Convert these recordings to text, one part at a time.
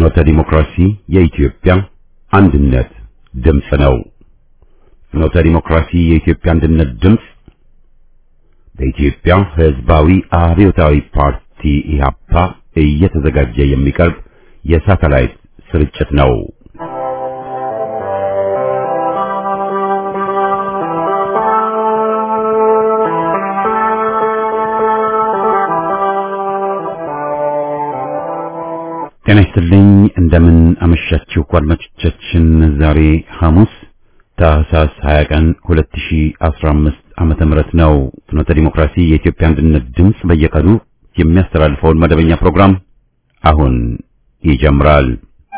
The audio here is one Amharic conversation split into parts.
ፍኖተ ዲሞክራሲ የኢትዮጵያ አንድነት ድምጽ ነው። ፍኖተ ዲሞክራሲ የኢትዮጵያ አንድነት ድምጽ በኢትዮጵያ ሕዝባዊ አብዮታዊ ፓርቲ ኢህአፓ እየተዘጋጀ የሚቀርብ የሳተላይት ስርጭት ነው። ጤና ይስጥልኝ እንደምን አመሻችሁ አድማጮቻችን። ዛሬ ሐሙስ ታህሳስ 20 ቀን 2015 ዓመተ ምህረት ነው። ፍኖተ ዲሞክራሲ የኢትዮጵያ አንድነት ድምጽ በየቀኑ የሚያስተላልፈውን መደበኛ ፕሮግራም አሁን ይጀምራል።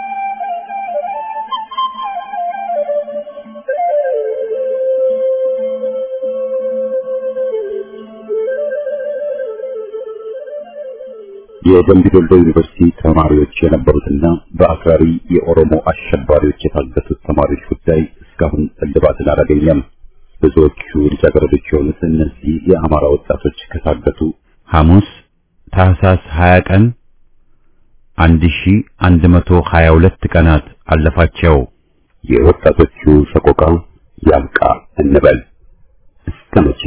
የደምቢ ዶሎ ዩኒቨርሲቲ ተማሪዎች የነበሩትና በአክራሪ የኦሮሞ አሸባሪዎች የታገቱት ተማሪዎች ጉዳይ እስካሁን እልባትን አላገኘም። ብዙዎቹ ልጃገረዶች የሆኑት እነዚህ የአማራ ወጣቶች ከታገቱ ሐሙስ ታህሳስ 20 ቀን 1122 ቀናት አለፋቸው። የወጣቶቹ ሰቆቃ ያብቃ እንበል። እስከ መቼ?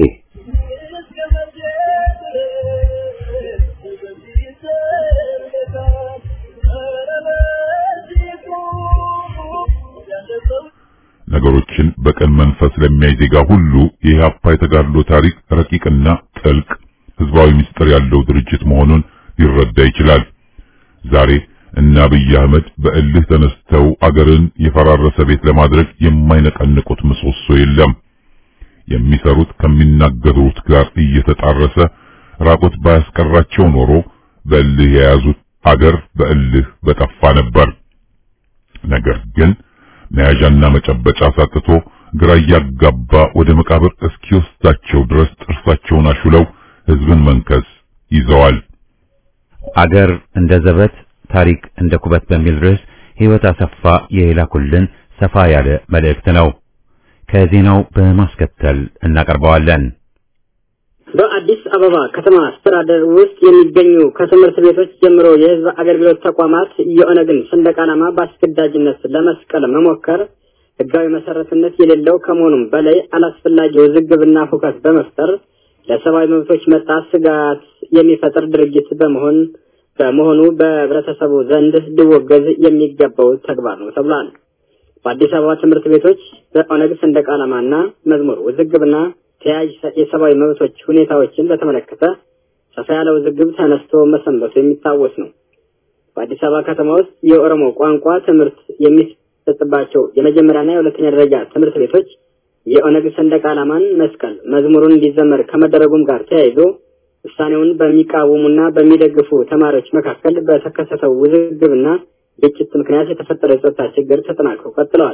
ነገሮችን በቀን መንፈስ ለሚያይ ዜጋ ሁሉ የኢህአፓ የተጋድሎ ታሪክ ረቂቅና ጥልቅ ህዝባዊ ምስጢር ያለው ድርጅት መሆኑን ሊረዳ ይችላል። ዛሬ እና አብይ አህመድ በእልህ ተነስተው አገርን የፈራረሰ ቤት ለማድረግ የማይነቀንቁት ምሰሶ የለም። የሚሰሩት ከሚናገሩት ጋር እየተጣረሰ ራቆት ባያስቀራቸው ኖሮ በእልህ የያዙት አገር በእልህ በጠፋ ነበር። ነገር ግን መያዣና መጨበጫ ሳጥቶ ግራ ያጋባ ወደ መቃብር እስኪወስዳቸው ድረስ ጥርሳቸውን አሹለው ህዝብን መንከስ ይዘዋል። አገር እንደ ዘበት ታሪክ እንደ ኩበት በሚል ርዕስ ህይወት አሰፋ የላኩልን ሰፋ ያለ መልእክት ነው። ከዜናው በማስከተል እናቀርበዋለን። በአዲስ አበባ ከተማ አስተዳደር ውስጥ የሚገኙ ከትምህርት ቤቶች ጀምሮ የህዝብ አገልግሎት ተቋማት የኦነግን ሰንደቅ ዓላማ በአስገዳጅነት ለመስቀል መሞከር ህጋዊ መሰረትነት የሌለው ከመሆኑም በላይ አላስፈላጊ ውዝግብና ሁከት በመፍጠር ለሰብአዊ መብቶች መጣስ ስጋት የሚፈጥር ድርጊት በመሆኑ በህብረተሰቡ ዘንድ ሊወገዝ የሚገባው ተግባር ነው ተብሏል። በአዲስ አበባ ትምህርት ቤቶች በኦነግ ሰንደቅ ዓላማና መዝሙር ውዝግብና ተያያዥ የሰብአዊ መብቶች ሁኔታዎችን በተመለከተ ሰፋ ያለ ውዝግብ ተነስቶ መሰንበቱ የሚታወስ ነው። በአዲስ አበባ ከተማ ውስጥ የኦሮሞ ቋንቋ ትምህርት የሚሰጥባቸው የመጀመሪያና የሁለተኛ ደረጃ ትምህርት ቤቶች የኦነግ ሰንደቅ ዓላማን መስቀል መዝሙሩን እንዲዘመር ከመደረጉም ጋር ተያይዞ ውሳኔውን በሚቃወሙና በሚደግፉ ተማሪዎች መካከል በተከሰተው ውዝግብና ግጭት ምክንያት የተፈጠረ የጸጥታ ችግር ተጠናክሮ ቀጥሏል።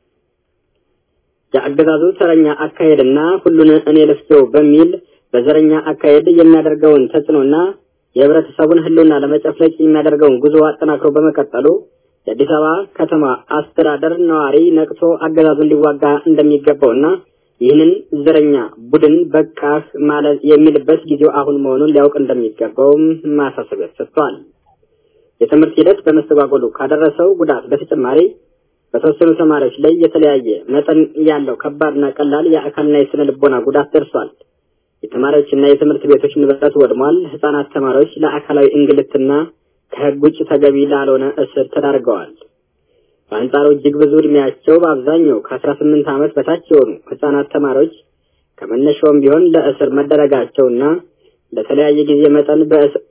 የአገዛዙ ተረኛ አካሄድና ሁሉን እኔ ልፍቴው በሚል በዘረኛ አካሄድ የሚያደርገውን ተጽዕኖና የህብረተሰቡን ህልውና ለመጨፍለቅ የሚያደርገውን ጉዞ አጠናክሮ በመቀጠሉ የአዲስ አበባ ከተማ አስተዳደር ነዋሪ ነቅቶ አገዛዙን ሊዋጋ እንደሚገባውና ይህንን ዘረኛ ቡድን በቃህ ማለት የሚልበት ጊዜው አሁን መሆኑን ሊያውቅ እንደሚገባው ማሳሰቢያ ሰጥቷል። የትምህርት ሂደት በመስተጓጎሉ ካደረሰው ጉዳት በተጨማሪ በተወሰኑ ተማሪዎች ላይ የተለያየ መጠን ያለው ከባድና ቀላል የአካልና የስነ ልቦና ጉዳት ደርሷል። የተማሪዎችና የትምህርት ቤቶች ንብረት ወድሟል። ህፃናት ተማሪዎች ለአካላዊ እንግልትና ከህግ ውጭ ተገቢ ላልሆነ እስር ተዳርገዋል። በአንጻሩ እጅግ ብዙ እድሜያቸው በአብዛኛው ከ18 ዓመት በታች የሆኑ ህፃናት ተማሪዎች ከመነሻውም ቢሆን ለእስር መደረጋቸውና ለተለያየ ጊዜ መጠን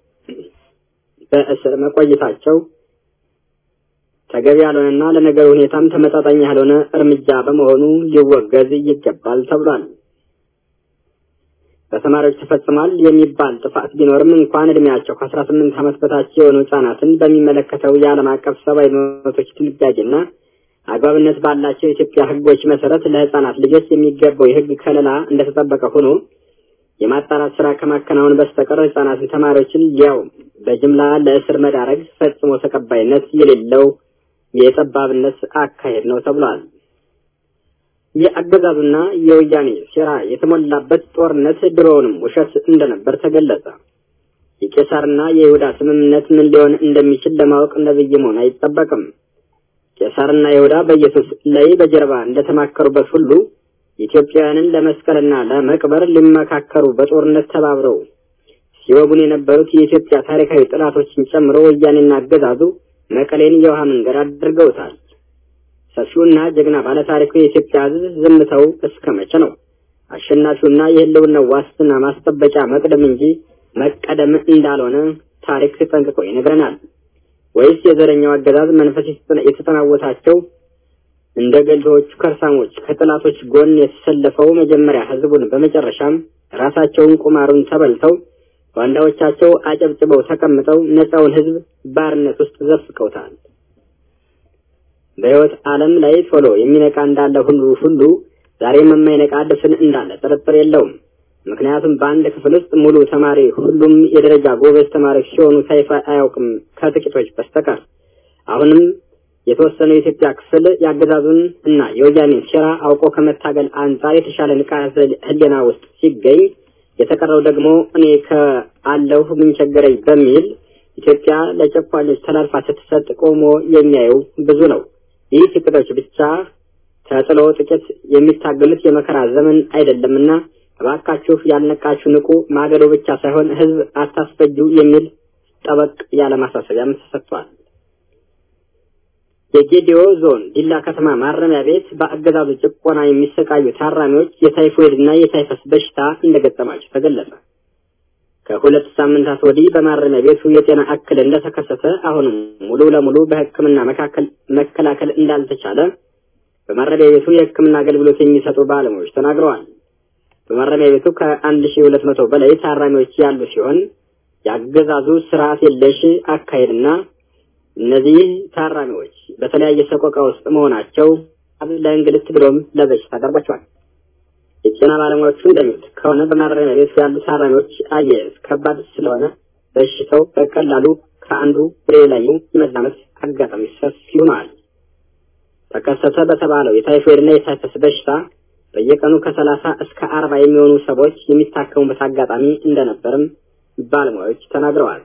በእስር መቆየታቸው ተገቢ ያልሆነና ለነገሩ ሁኔታም ተመጣጣኝ ያልሆነ እርምጃ በመሆኑ ሊወገዝ ይገባል ተብሏል። በተማሪዎች ተፈጽሟል የሚባል ጥፋት ቢኖርም እንኳን እድሜያቸው ከ18 ዓመት በታች የሆኑ ህጻናትን በሚመለከተው የዓለም አቀፍ ሰብአዊ መብቶች ድንጋጌና አግባብነት ባላቸው የኢትዮጵያ ህጎች መሰረት ለህፃናት ልጆች የሚገባው የህግ ከለላ እንደተጠበቀ ሆኖ የማጣራት ስራ ከማከናወን በስተቀር ህፃናትን ተማሪዎችን ሊያው በጅምላ ለእስር መዳረግ ፈጽሞ ተቀባይነት የሌለው የጠባብነት አካሄድ ነው ተብሏል። የአገዛዙና የወያኔ ሴራ የተሞላበት ጦርነት ድሮውንም ውሸት እንደነበር ተገለጸ። የቄሳርና የይሁዳ ስምምነት ምን ሊሆን እንደሚችል ለማወቅ ነብይ መሆን አይጠበቅም። ቄሳርና ይሁዳ በኢየሱስ ላይ በጀርባ እንደተማከሩበት ሁሉ ኢትዮጵያውያንን ለመስቀልና ለመቅበር ሊመካከሩ በጦርነት ተባብረው ሲወጉን የነበሩት የኢትዮጵያ ታሪካዊ ጥላቶችን ጨምሮ ወያኔና አገዛዙ መቀሌን የውሃ መንገድ አድርገውታል። ሰፊውና ጀግና ባለታሪኩ የኢትዮጵያ ሕዝብ ዝምታው እስከመቼ ነው? አሸናፊውና የህልውናው ዋስትና ማስጠበቂያ መቅደም እንጂ መቀደም እንዳልሆነ ታሪክ ጠንቅቆ ይነግረናል። ወይስ የዘረኛው አገዛዝ መንፈስ የተጠናወታቸው እንደ ገልዶቹ ከርሳሞች ከጥላቶች ጎን የተሰለፈው መጀመሪያ ህዝቡን በመጨረሻም ራሳቸውን ቁማሩን ተበልተው ባንዳዎቻቸው አጨብጭበው ተቀምጠው ነፃውን ህዝብ ባርነት ውስጥ ዘፍቀውታል። በህይወት ዓለም ላይ ቶሎ የሚነቃ እንዳለ ሁሉ ዛሬም የማይነቃ ድፍን እንዳለ ጥርጥር የለውም። ምክንያቱም በአንድ ክፍል ውስጥ ሙሉ ተማሪ ሁሉም የደረጃ ጎበዝ ተማሪዎች ሲሆኑ ሳይፋ አያውቅም ከጥቂቶች በስተቀር። አሁንም የተወሰነው የኢትዮጵያ ክፍል ያገዛዙን እና የወያኔን ሴራ አውቆ ከመታገል አንጻር የተሻለ ንቃተ ህሊና ውስጥ ሲገኝ፣ የተቀረው ደግሞ እኔ ከአለሁ ምን ቸገረኝ በሚል ኢትዮጵያ ለጨቋኞች ተላልፋ ስትሰጥ ቆሞ የሚያዩ ብዙ ነው። ይህ ጥቂቶች ብቻ ተጥሎ ጥቂት የሚታገሉት የመከራ ዘመን አይደለምና እባካችሁ ያልነቃችሁ ንቁ፣ ማገዶ ብቻ ሳይሆን ህዝብ አታስፈጁ የሚል ጠበቅ ያለ ማሳሰቢያም ተሰጥቷል። የጌዲዮ ዞን ዲላ ከተማ ማረሚያ ቤት በአገዛዙ ጭቆና የሚሰቃዩ ታራሚዎች የታይፎይድና የታይፈስ በሽታ እንደገጠማቸው ተገለጸ። ከሁለት ሳምንታት ወዲህ በማረሚያ ቤቱ የጤና እክል እንደተከሰተ አሁንም ሙሉ ለሙሉ በሕክምና መከላከል እንዳልተቻለ በማረሚያ ቤቱ የሕክምና አገልግሎት የሚሰጡ ባለሙያዎች ተናግረዋል። በማረሚያ ቤቱ ከ1200 በላይ ታራሚዎች ያሉ ሲሆን ያገዛዙ ስርዓት የለሽ አካሄድና እነዚህ ታራሚዎች በተለያየ ሰቆቃ ውስጥ መሆናቸው ለእንግልት ብሎም ለበሽታ ዳርጓቸዋል። የጤና ባለሙያዎቹ እንደሚሉት ከሆነ በማረሚያ ቤት ያሉ ታራሚዎች አያያዝ ከባድ ስለሆነ በሽታው በቀላሉ ከአንዱ ወደ ሌላኛው የመዛመት አጋጣሚ ሰፊ ሆኗል። ተከሰተ በተባለው የታይፎይድና የታይፈስ በሽታ በየቀኑ ከ30 እስከ 40 የሚሆኑ ሰዎች የሚታከሙበት አጋጣሚ እንደነበርም ባለሙያዎች ተናግረዋል።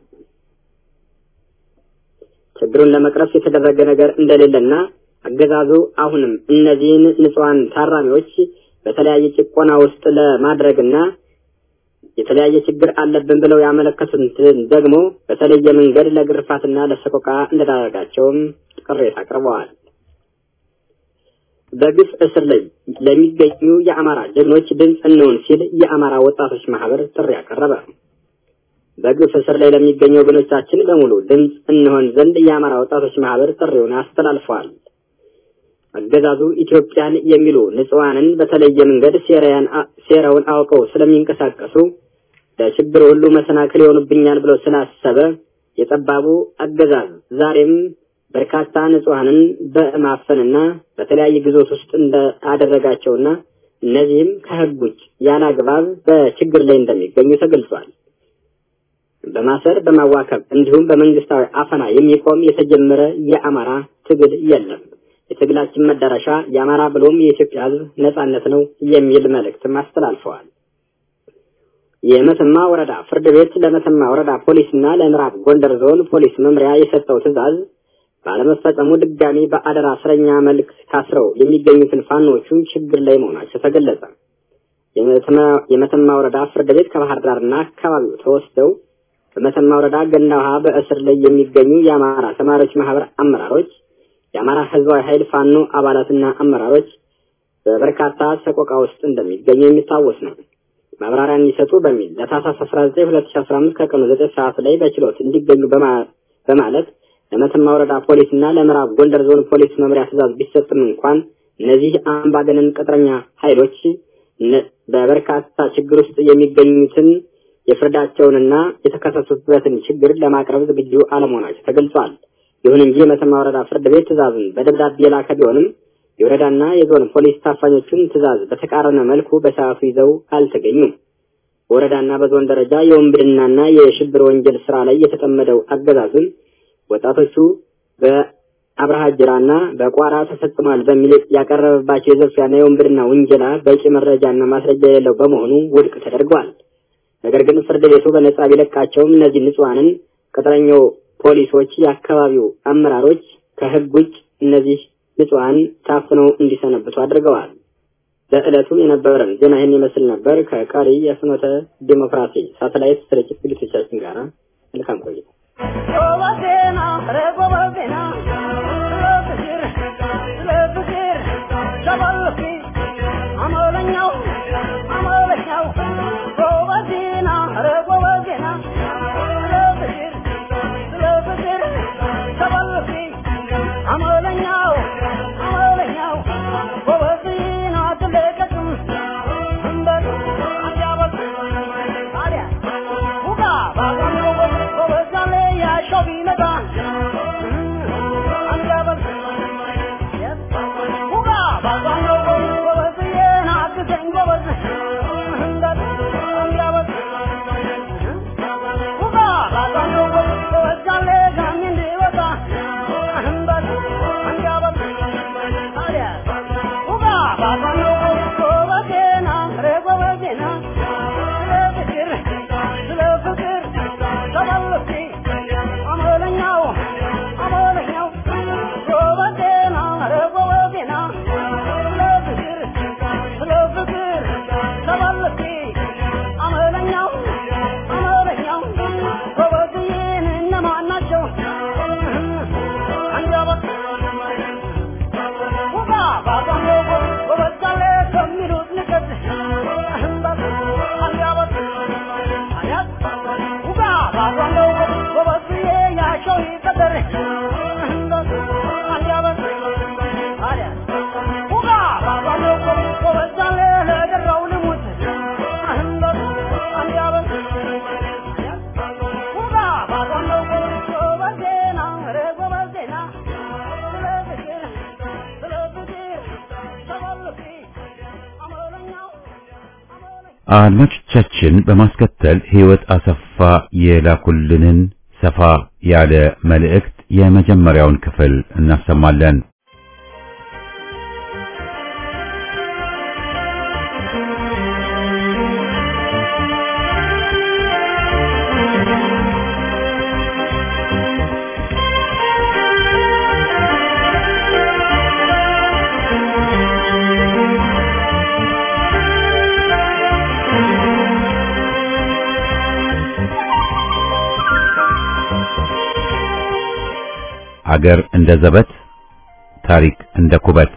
ችግሩን ለመቅረፍ የተደረገ ነገር እንደሌለና አገዛዙ አሁንም እነዚህን ንጹሃን ታራሚዎች በተለያየ ጭቆና ውስጥ ለማድረግና የተለያየ ችግር አለብን ብለው ያመለከቱትን ደግሞ በተለየ መንገድ ለግርፋትና ለሰቆቃ እንደዳረጋቸውም ቅሬታ አቅርበዋል። በግፍ እስር ላይ ለሚገኙ የአማራ ጀግኖች ድምጽ እንሆን ሲል የአማራ ወጣቶች ማህበር ጥሪ አቀረበ። በግፍ እስር ላይ ለሚገኙ ወገኖቻችን በሙሉ ድምጽ እንሆን ዘንድ የአማራ ወጣቶች ማህበር ጥሪውን አስተላልፈዋል። አገዛዙ ኢትዮጵያን የሚሉ ንጹሃንን በተለየ መንገድ ሴራውን አውቀው ስለሚንቀሳቀሱ ለችግር ሁሉ መሰናክል ይሆኑብኛል ብሎ ስላሰበ የጠባቡ አገዛዝ ዛሬም በርካታ ንጹሃንን በማፈንና በተለያየ ግዞት ውስጥ እንዳደረጋቸውና እነዚህም ከህግ ውጭ ያላግባብ በችግር ላይ እንደሚገኙ ተገልጿል። በማሰር በማዋከብ እንዲሁም በመንግስታዊ አፈና የሚቆም የተጀመረ የአማራ ትግል የለም። የትግላችን መዳረሻ የአማራ ብሎም የኢትዮጵያ ህዝብ ነጻነት ነው የሚል መልእክትም አስተላልፈዋል። የመተማ ወረዳ ፍርድ ቤት ለመተማ ወረዳ ፖሊስና ለምዕራብ ጎንደር ዞን ፖሊስ መምሪያ የሰጠው ትዕዛዝ ባለመፈጸሙ ድጋሚ በአደራ እስረኛ መልክ ታስረው የሚገኙትን ፋኖቹን ችግር ላይ መሆናቸው ተገለጸ። የመተማ ወረዳ ፍርድ ቤት ከባህር ዳርና አካባቢው ተወስደው በመተማ ወረዳ ገናውሃ በእስር ላይ የሚገኙ የአማራ ተማሪዎች ማህበር አመራሮች፣ የአማራ ህዝባዊ ኃይል ፋኖ አባላትና አመራሮች በበርካታ ሰቆቃ ውስጥ እንደሚገኙ የሚታወስ ነው። ማብራሪያ እንዲሰጡ በሚል ለታህሳስ 19 2015 ከቀኑ 9 ሰዓት ላይ በችሎት እንዲገኙ በማለት ለመተማ ወረዳ ፖሊስና ለምዕራብ ጎንደር ዞን ፖሊስ መምሪያ ትዕዛዝ ቢሰጥም እንኳን እነዚህ አምባገነን ቅጥረኛ ኃይሎች በበርካታ ችግር ውስጥ የሚገኙትን የፍርዳቸውንና የተከሰሱበትን ችግር ለማቅረብ ዝግጁ አለመሆናቸው ተገልጿል። ይሁን እንጂ የመተማ ወረዳ ፍርድ ቤት ትዕዛዙን በደብዳቤ የላከ ቢሆንም የወረዳና የዞን ፖሊስ ታፋኞቹን ትዕዛዝ በተቃረነ መልኩ በሰዓቱ ይዘው አልተገኙም። በወረዳና በዞን ደረጃ የወንብድናና የሽብር ወንጀል ስራ ላይ የተጠመደው አገዛዙን ወጣቶቹ በአብርሃ ጅራና በቋራ ተፈጽሟል በሚል ያቀረበባቸው የዘፈያና የወንብድና ወንጀላ በቂ መረጃና ማስረጃ የሌለው በመሆኑ ውድቅ ተደርጓል። ነገር ግን ፍርድ ቤቱ በነጻ ቢለቃቸውም እነዚህ ንጹሃንን ቅጥረኛው ፖሊሶች የአካባቢው አመራሮች ከህግ ውጭ እነዚህ ንጹሃን ታፍነው እንዲሰነብቱ አድርገዋል። ለዕለቱ የነበረን ዜና ይህን ይመስል ነበር። ከቀሪ የፍኖተ ዲሞክራሲ ሳተላይት ስርጭት ዝግጅቶቻችን ጋር መልካም ቆይታ። አድማጮቻችን በማስከተል ህይወት አሰፋ የላኩልንን ሰፋ ያለ መልእክት የመጀመሪያውን ክፍል እናሰማለን። አገር እንደ ዘበት ታሪክ እንደ ኩበት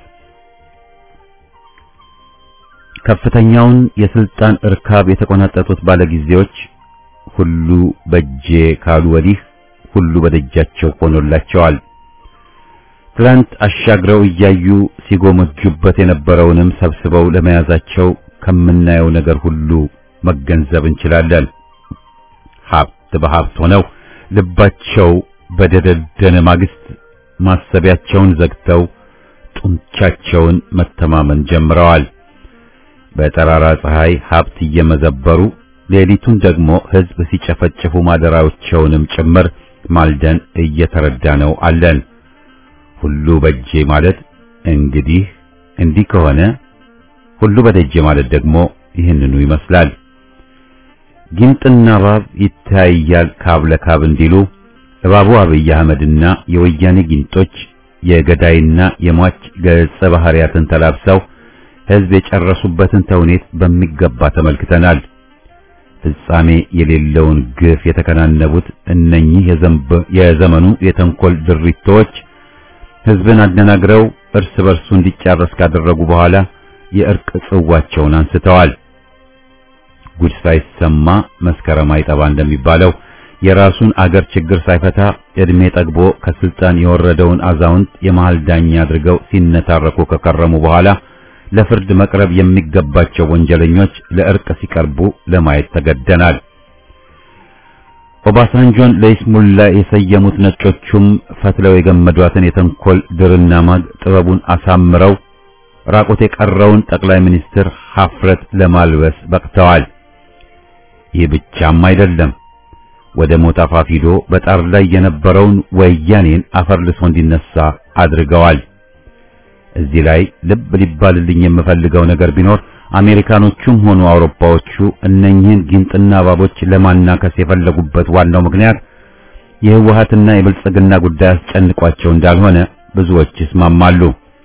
ከፍተኛውን የስልጣን እርካብ የተቆናጠጡት ባለጊዜዎች ሁሉ በእጄ ካሉ ወዲህ ሁሉ በደጃቸው ሆኖላቸዋል። ትላንት አሻግረው እያዩ ሲጎመጁበት የነበረውንም ሰብስበው ለመያዛቸው ከምናየው ነገር ሁሉ መገንዘብ እንችላለን። ሀብት በሀብት ሆነው ልባቸው በደደደነ ማግስት ማሰቢያቸውን ዘግተው ጡንቻቸውን መተማመን ጀምረዋል። በጠራራ ፀሐይ ሀብት እየመዘበሩ ሌሊቱን ደግሞ ህዝብ ሲጨፈጭፉ ማደራዎቻቸውንም ጭምር ማልደን እየተረዳነው አለን። ሁሉ በእጄ ማለት እንዲህ ከሆነ ሁሉ በደጄ ማለት ደግሞ ይህንኑ ይመስላል። ጊንጥና እባብ ይታያል ካብ ለካብ እንዲሉ እባቡ አብይ አህመድና የወያኔ ጊንጦች የገዳይና የሟች ገጸ ባህሪያትን ተላብሰው ህዝብ የጨረሱበትን ተውኔት በሚገባ ተመልክተናል። ፍጻሜ የሌለውን ግፍ የተከናነቡት እነኚህ የዘመኑ የተንኮል ድሪቶች ህዝብን አደናግረው እርስ በርሱ እንዲጫረስ ካደረጉ በኋላ የእርቅ ጽዋቸውን አንስተዋል። ጉድ ሳይሰማ መስከረም አይጠባ እንደሚባለው የራሱን አገር ችግር ሳይፈታ እድሜ ጠግቦ ከስልጣን የወረደውን አዛውንት የመሃል ዳኛ አድርገው ሲነታረኩ ከከረሙ በኋላ ለፍርድ መቅረብ የሚገባቸው ወንጀለኞች ለእርቅ ሲቀርቡ ለማየት ተገደናል። ኦባሳንጆን ለይስሙላ የሰየሙት ነጮቹም ፈትለው የገመዷትን የተንኮል ድርና ማግ ጥበቡን አሳምረው ራቆት የቀረውን ጠቅላይ ሚኒስትር ሀፍረት ለማልበስ በቅተዋል። ይህ ብቻም አይደለም። ወደ ሞት አፋፍ ሂዶ በጣር ላይ የነበረውን ወያኔን አፈርልሶ እንዲነሳ አድርገዋል። እዚህ ላይ ልብ ሊባልልኝ የምፈልገው ነገር ቢኖር አሜሪካኖቹም ሆኑ አውሮፓዎቹ እነኚህን ጊንጥና እባቦች ለማናከስ የፈለጉበት ዋናው ምክንያት የህወሓትና የብልጽግና ጉዳይ አስጨንቋቸው እንዳልሆነ ብዙዎች ይስማማሉ።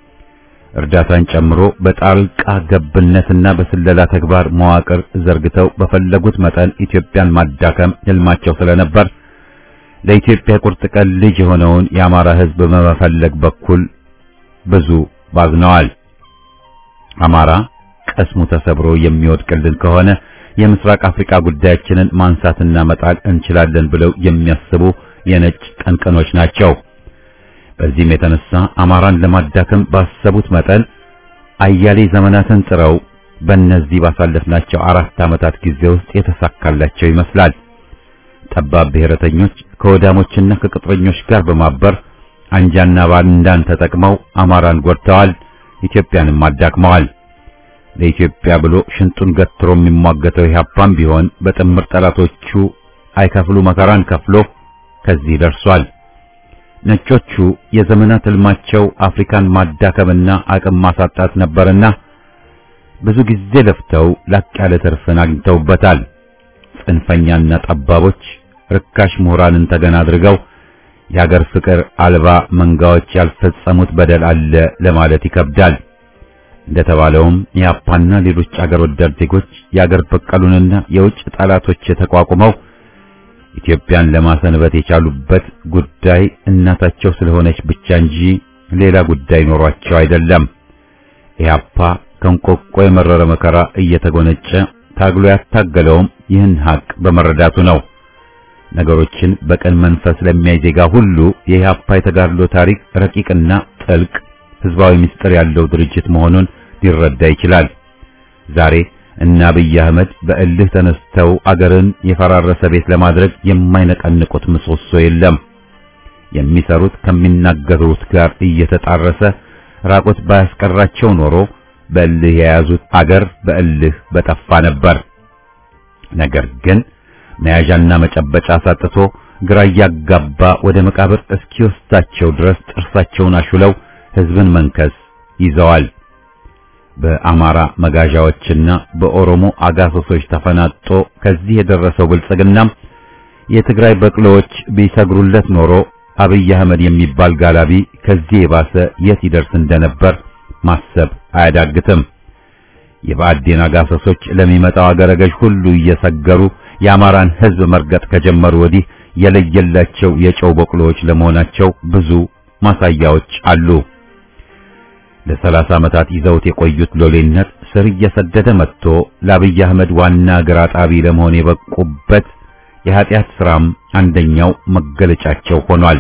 እርዳታን ጨምሮ በጣልቃ ገብነትና በስለላ ተግባር መዋቅር ዘርግተው በፈለጉት መጠን ኢትዮጵያን ማዳከም ህልማቸው ስለነበር ለኢትዮጵያ ቁርጥ ቀን ልጅ የሆነውን የአማራ ህዝብ በመፈለግ በኩል ብዙ ባዝነዋል። አማራ ቀስሙ ተሰብሮ የሚወድቅልን ከሆነ የምስራቅ አፍሪካ ጉዳያችንን ማንሳትና መጣል እንችላለን ብለው የሚያስቡ የነጭ ቀንቀኖች ናቸው። በዚህም የተነሳ አማራን ለማዳከም ባሰቡት መጠን አያሌ ዘመናትን ጥረው በእነዚህ ባሳለፍናቸው 4 ዓመታት ጊዜ ውስጥ የተሳካላቸው ይመስላል። ጠባብ ብሔረተኞች ከወዳሞችና ከቅጥረኞች ጋር በማበር አንጃና ባንዳን ተጠቅመው አማራን ጎድተዋል፣ ኢትዮጵያንም አዳክመዋል። ለኢትዮጵያ ብሎ ሽንጡን ገትሮ የሚሟገተው ኢህአፓም ቢሆን በጥምር ጠላቶቹ አይከፍሉ መከራን ከፍሎ ከዚህ ደርሷል። ነጮቹ የዘመናት ህልማቸው አፍሪካን ማዳከምና አቅም ማሳጣት ነበርና ብዙ ጊዜ ለፍተው ላቅ ያለ ትርፍን አግኝተውበታል። ጽንፈኛና ጠባቦች ርካሽ ምሁራንን ተገና አድርገው የሀገር ፍቅር አልባ መንጋዎች ያልፈጸሙት በደል አለ ለማለት ይከብዳል። እንደተባለውም የአፓና ሌሎች አገር ወዳድ ዜጎች የአገር በቀሉንና የውጭ ጠላቶች ተቋቁመው ኢትዮጵያን ለማሰንበት የቻሉበት ጉዳይ እናታቸው ስለሆነች ብቻ እንጂ ሌላ ጉዳይ ኖሯቸው አይደለም። ኢህአፓ ከንቆቆ የመረረ መከራ እየተጎነጨ ታግሎ ያታገለውም ይህን ሀቅ በመረዳቱ ነው። ነገሮችን በቀን መንፈስ ለሚያይ ዜጋ ሁሉ የኢህአፓ የተጋድሎ ታሪክ ረቂቅና ጥልቅ ህዝባዊ ምስጢር ያለው ድርጅት መሆኑን ሊረዳ ይችላል። ዛሬ እና አብይ አህመድ በእልህ ተነስተው አገርን የፈራረሰ ቤት ለማድረግ የማይነቀንቁት ምሰሶ የለም። የሚሰሩት ከሚናገሩት ጋር እየተጣረሰ ራቆት ባያስቀራቸው ኖሮ በእልህ የያዙት አገር በእልህ በጠፋ ነበር። ነገር ግን መያዣና መጨበጫ ሳጥቶ ግራ ያጋባ ወደ መቃብር እስኪወስዳቸው ድረስ ጥርሳቸውን አሹለው ህዝብን መንከስ ይዘዋል። በአማራ መጋዣዎችና በኦሮሞ አጋሶሶች ተፈናጦ ከዚህ የደረሰው ብልጽግናም የትግራይ በቅሎዎች ቢሰግሩለት ኖሮ አብይ አህመድ የሚባል ጋላቢ ከዚህ የባሰ የት ይደርስ እንደነበር ማሰብ አያዳግትም። የባዕዴን አጋሶሶች ለሚመጣው አገረገዥ ሁሉ እየሰገሩ የአማራን ህዝብ መርገጥ ከጀመሩ ወዲህ የለየላቸው የጨው በቅሎዎች ለመሆናቸው ብዙ ማሳያዎች አሉ። ለ30 ዓመታት ይዘውት የቆዩት ሎሌነት ስር እየሰደደ መጥቶ ለአብይ አህመድ ዋና ግራ ጣቢ ለመሆን የበቁበት የኃጢአት ስራም አንደኛው መገለጫቸው ሆኗል።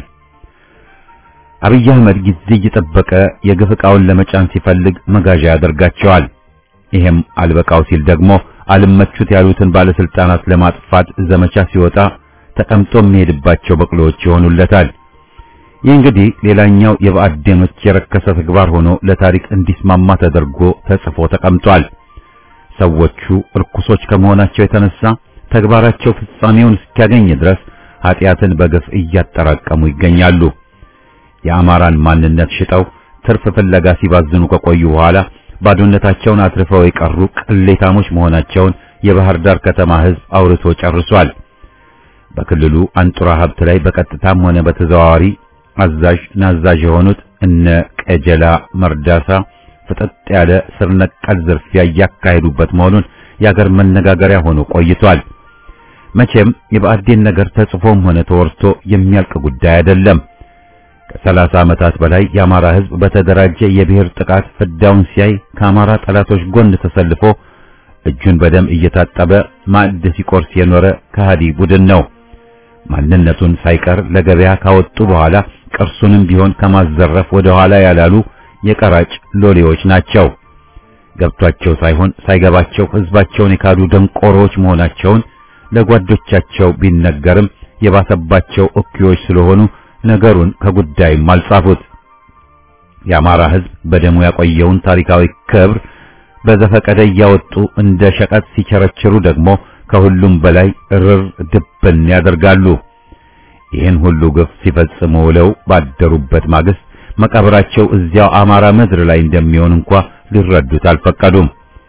አብይ አህመድ ጊዜ እየጠበቀ የግፍ ዕቃውን ለመጫን ሲፈልግ መጋዣ ያደርጋቸዋል። ይሄም አልበቃው ሲል ደግሞ አልመቹት ያሉትን ባለስልጣናት ለማጥፋት ዘመቻ ሲወጣ ተቀምጦ የሚሄድባቸው በቅሎዎች ይሆኑለታል። ይህ እንግዲህ ሌላኛው የባዕዴኖች የረከሰ ተግባር ሆኖ ለታሪክ እንዲስማማ ተደርጎ ተጽፎ ተቀምጧል። ሰዎቹ ርኩሶች ከመሆናቸው የተነሳ ተግባራቸው ፍጻሜውን እስኪያገኝ ድረስ ኃጢአትን በግፍ እያጠራቀሙ ይገኛሉ። የአማራን ማንነት ሽጠው ትርፍ ፍለጋ ሲባዝኑ ከቆዩ በኋላ ባዶነታቸውን አትርፈው የቀሩ ቅሌታሞች መሆናቸውን የባህር ዳር ከተማ ህዝብ አውርቶ ጨርሷል። በክልሉ አንጡራ ሀብት ላይ በቀጥታም ሆነ በተዘዋዋሪ አዛዥ ናዛዥ የሆኑት እነ ቀጀላ መርዳሳ ፍጥጥ ያለ ስር ነቀል ዝርፊያ ያካሄዱበት መሆኑን የአገር መነጋገሪያ ሆኖ ቆይቷል። መቼም የባዕዴን ነገር ተጽፎም ሆነ ተወርቶ የሚያልቅ ጉዳይ አይደለም። ከ30 ዓመታት በላይ የአማራ ህዝብ በተደራጀ የብሔር ጥቃት ፍዳውን ሲያይ ከአማራ ጠላቶች ጎን ተሰልፎ እጁን በደም እየታጠበ ማዕድ ሲቆርስ የኖረ ከሃዲ ቡድን ነው። ማንነቱን ሳይቀር ለገበያ ካወጡ በኋላ ቅርሱንም ቢሆን ከማዘረፍ ወደ ኋላ ያላሉ የቀራጭ ሎሌዎች ናቸው። ገብቷቸው ሳይሆን ሳይገባቸው ህዝባቸውን የካዱ ደንቆሮች መሆናቸውን ለጓዶቻቸው ቢነገርም የባሰባቸው እኩዮች ስለሆኑ ነገሩን ከጉዳይም አልጻፉት። የአማራ ህዝብ በደሙ ያቆየውን ታሪካዊ ክብር በዘፈቀደ እያወጡ እንደ ሸቀጥ ሲቸረችሩ ደግሞ ከሁሉም በላይ ርር ድብን ያደርጋሉ። ይህን ሁሉ ግፍ ሲፈጽሙ ውለው ባደሩበት ማግስት መቃብራቸው እዚያው አማራ ምድር ላይ እንደሚሆን እንኳን ሊረዱት አልፈቀዱም።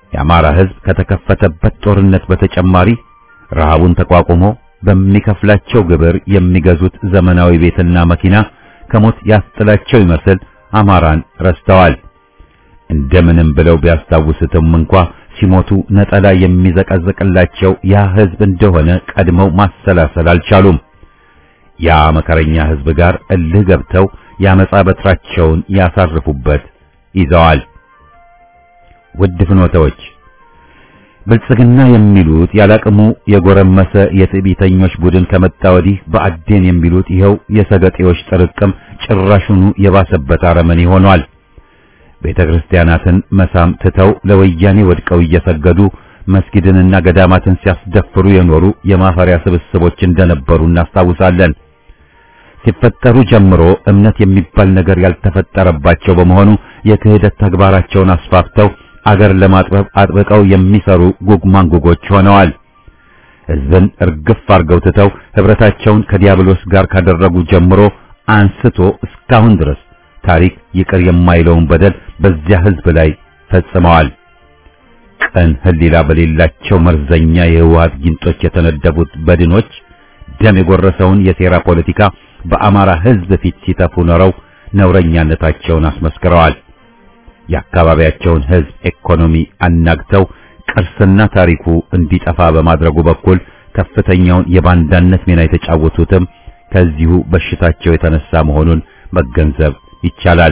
የአማራ ሕዝብ ከተከፈተበት ጦርነት በተጨማሪ ረሃቡን ተቋቁሞ በሚከፍላቸው ግብር የሚገዙት ዘመናዊ ቤትና መኪና ከሞት ያስጥላቸው ይመስል አማራን ረስተዋል። እንደምንም ብለው ቢያስታውሱትም እንኳ ሲሞቱ ነጠላ የሚዘቀዝቅላቸው ያ ሕዝብ እንደሆነ ቀድመው ማሰላሰል አልቻሉም። ያ መከረኛ ሕዝብ ጋር እልህ ገብተው ያመጻ በትራቸውን ያሳርፉበት ይዘዋል። ውድ ፍኖተዎች፣ ብልጽግና የሚሉት ያላቅሙ የጎረመሰ የትዕቢተኞች ቡድን ከመጣ ወዲህ በአዴን የሚሉት ይኸው የሰገጤዎች ጥርቅም ጭራሹኑ የባሰበት አረመኔ ሆኗል። ቤተ ክርስቲያናትን መሳም ትተው ለወያኔ ወድቀው እየሰገዱ መስጊድንና ገዳማትን ሲያስደፍሩ የኖሩ የማፈሪያ ስብስቦች እንደነበሩ እናስታውሳለን። ሲፈጠሩ ጀምሮ እምነት የሚባል ነገር ያልተፈጠረባቸው በመሆኑ የክህደት ተግባራቸውን አስፋፍተው አገር ለማጥበብ አጥብቀው የሚሰሩ ጉግማንጉጎች ሆነዋል። ሕዝብን እርግፍ አርገው ትተው ህብረታቸውን ከዲያብሎስ ጋር ካደረጉ ጀምሮ አንስቶ እስካሁን ድረስ ታሪክ ይቅር የማይለውን በደል በዚያ ሕዝብ ላይ ፈጽመዋል። ቀን ህሊና በሌላቸው መርዘኛ የህወሓት ጊንጦች የተነደፉት በድኖች ደም የጎረሰውን የሴራ ፖለቲካ በአማራ ሕዝብ ፊት ሲተፉ ኖረው ነውረኛነታቸውን አስመስክረዋል። የአካባቢያቸውን ሕዝብ ኢኮኖሚ አናግተው ቅርስና ታሪኩ እንዲጠፋ በማድረጉ በኩል ከፍተኛውን የባንዳነት ሚና የተጫወቱትም ከዚሁ በሽታቸው የተነሳ መሆኑን መገንዘብ ይቻላል።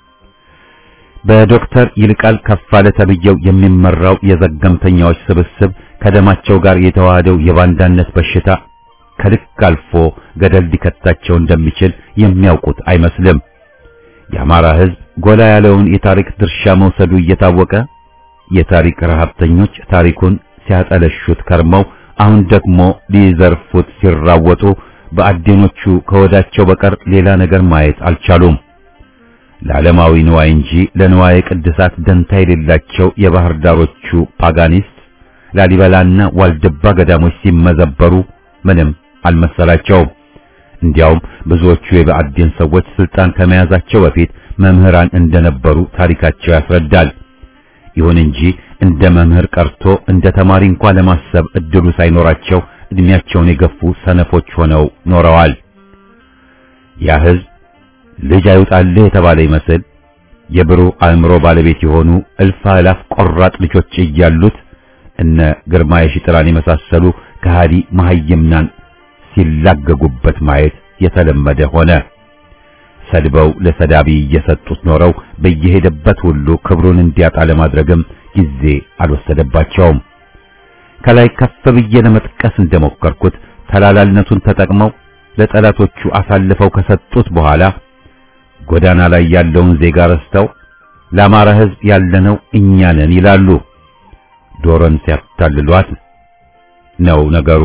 በዶክተር ይልቃል ከፋለ ተብየው የሚመራው የዘገምተኛዎች ስብስብ ከደማቸው ጋር የተዋሃደው የባንዳነት በሽታ ከልክ አልፎ ገደል ሊከታቸው እንደሚችል የሚያውቁት አይመስልም። የአማራ ሕዝብ ጎላ ያለውን የታሪክ ድርሻ መውሰዱ እየታወቀ የታሪክ ረሃብተኞች ታሪኩን ሲያጠለሹት ከርመው አሁን ደግሞ ሊዘርፉት ሲራወጡ በአዴኖቹ ከወዳቸው በቀር ሌላ ነገር ማየት አልቻሉም። ለዓለማዊ ንዋይ እንጂ ለንዋይ ቅድሳት ደንታ የሌላቸው የባህር ዳሮቹ ፓጋኒስት ላሊበላና ዋልድባ ገዳሞች ሲመዘበሩ ምንም አልመሰላቸውም። እንዲያውም ብዙዎቹ የብአዴን ሰዎች ስልጣን ከመያዛቸው በፊት መምህራን እንደነበሩ ታሪካቸው ያስረዳል። ይሁን እንጂ እንደ መምህር ቀርቶ እንደ ተማሪ እንኳን ለማሰብ እድሉ ሳይኖራቸው እድሜያቸውን የገፉ ሰነፎች ሆነው ኖረዋል። ያ ሕዝብ ልጅ አይውጣልህ የተባለ ይመስል የብሩህ አእምሮ ባለቤት የሆኑ እልፍ አእላፍ ቆራጥ ልጆች እያሉት እነ ግርማ የሺጥላን የመሳሰሉ ከሃዲ መሐይምናን ሲላገጉበት ማየት የተለመደ ሆነ። ሰድበው ለሰዳቢ እየሰጡት ኖረው በየሄደበት ሁሉ ክብሩን እንዲያጣ ለማድረግም ጊዜ አልወሰደባቸውም። ከላይ ከፍ ብዬ ለመጥቀስ እንደሞከርኩት ተላላልነቱን ተጠቅመው ለጠላቶቹ አሳልፈው ከሰጡት በኋላ ጎዳና ላይ ያለውን ዜጋ ረስተው ለአማራ ሕዝብ ያለነው እኛ ነን ይላሉ። ዶሮን ሲያታልሏት ነው ነገሩ።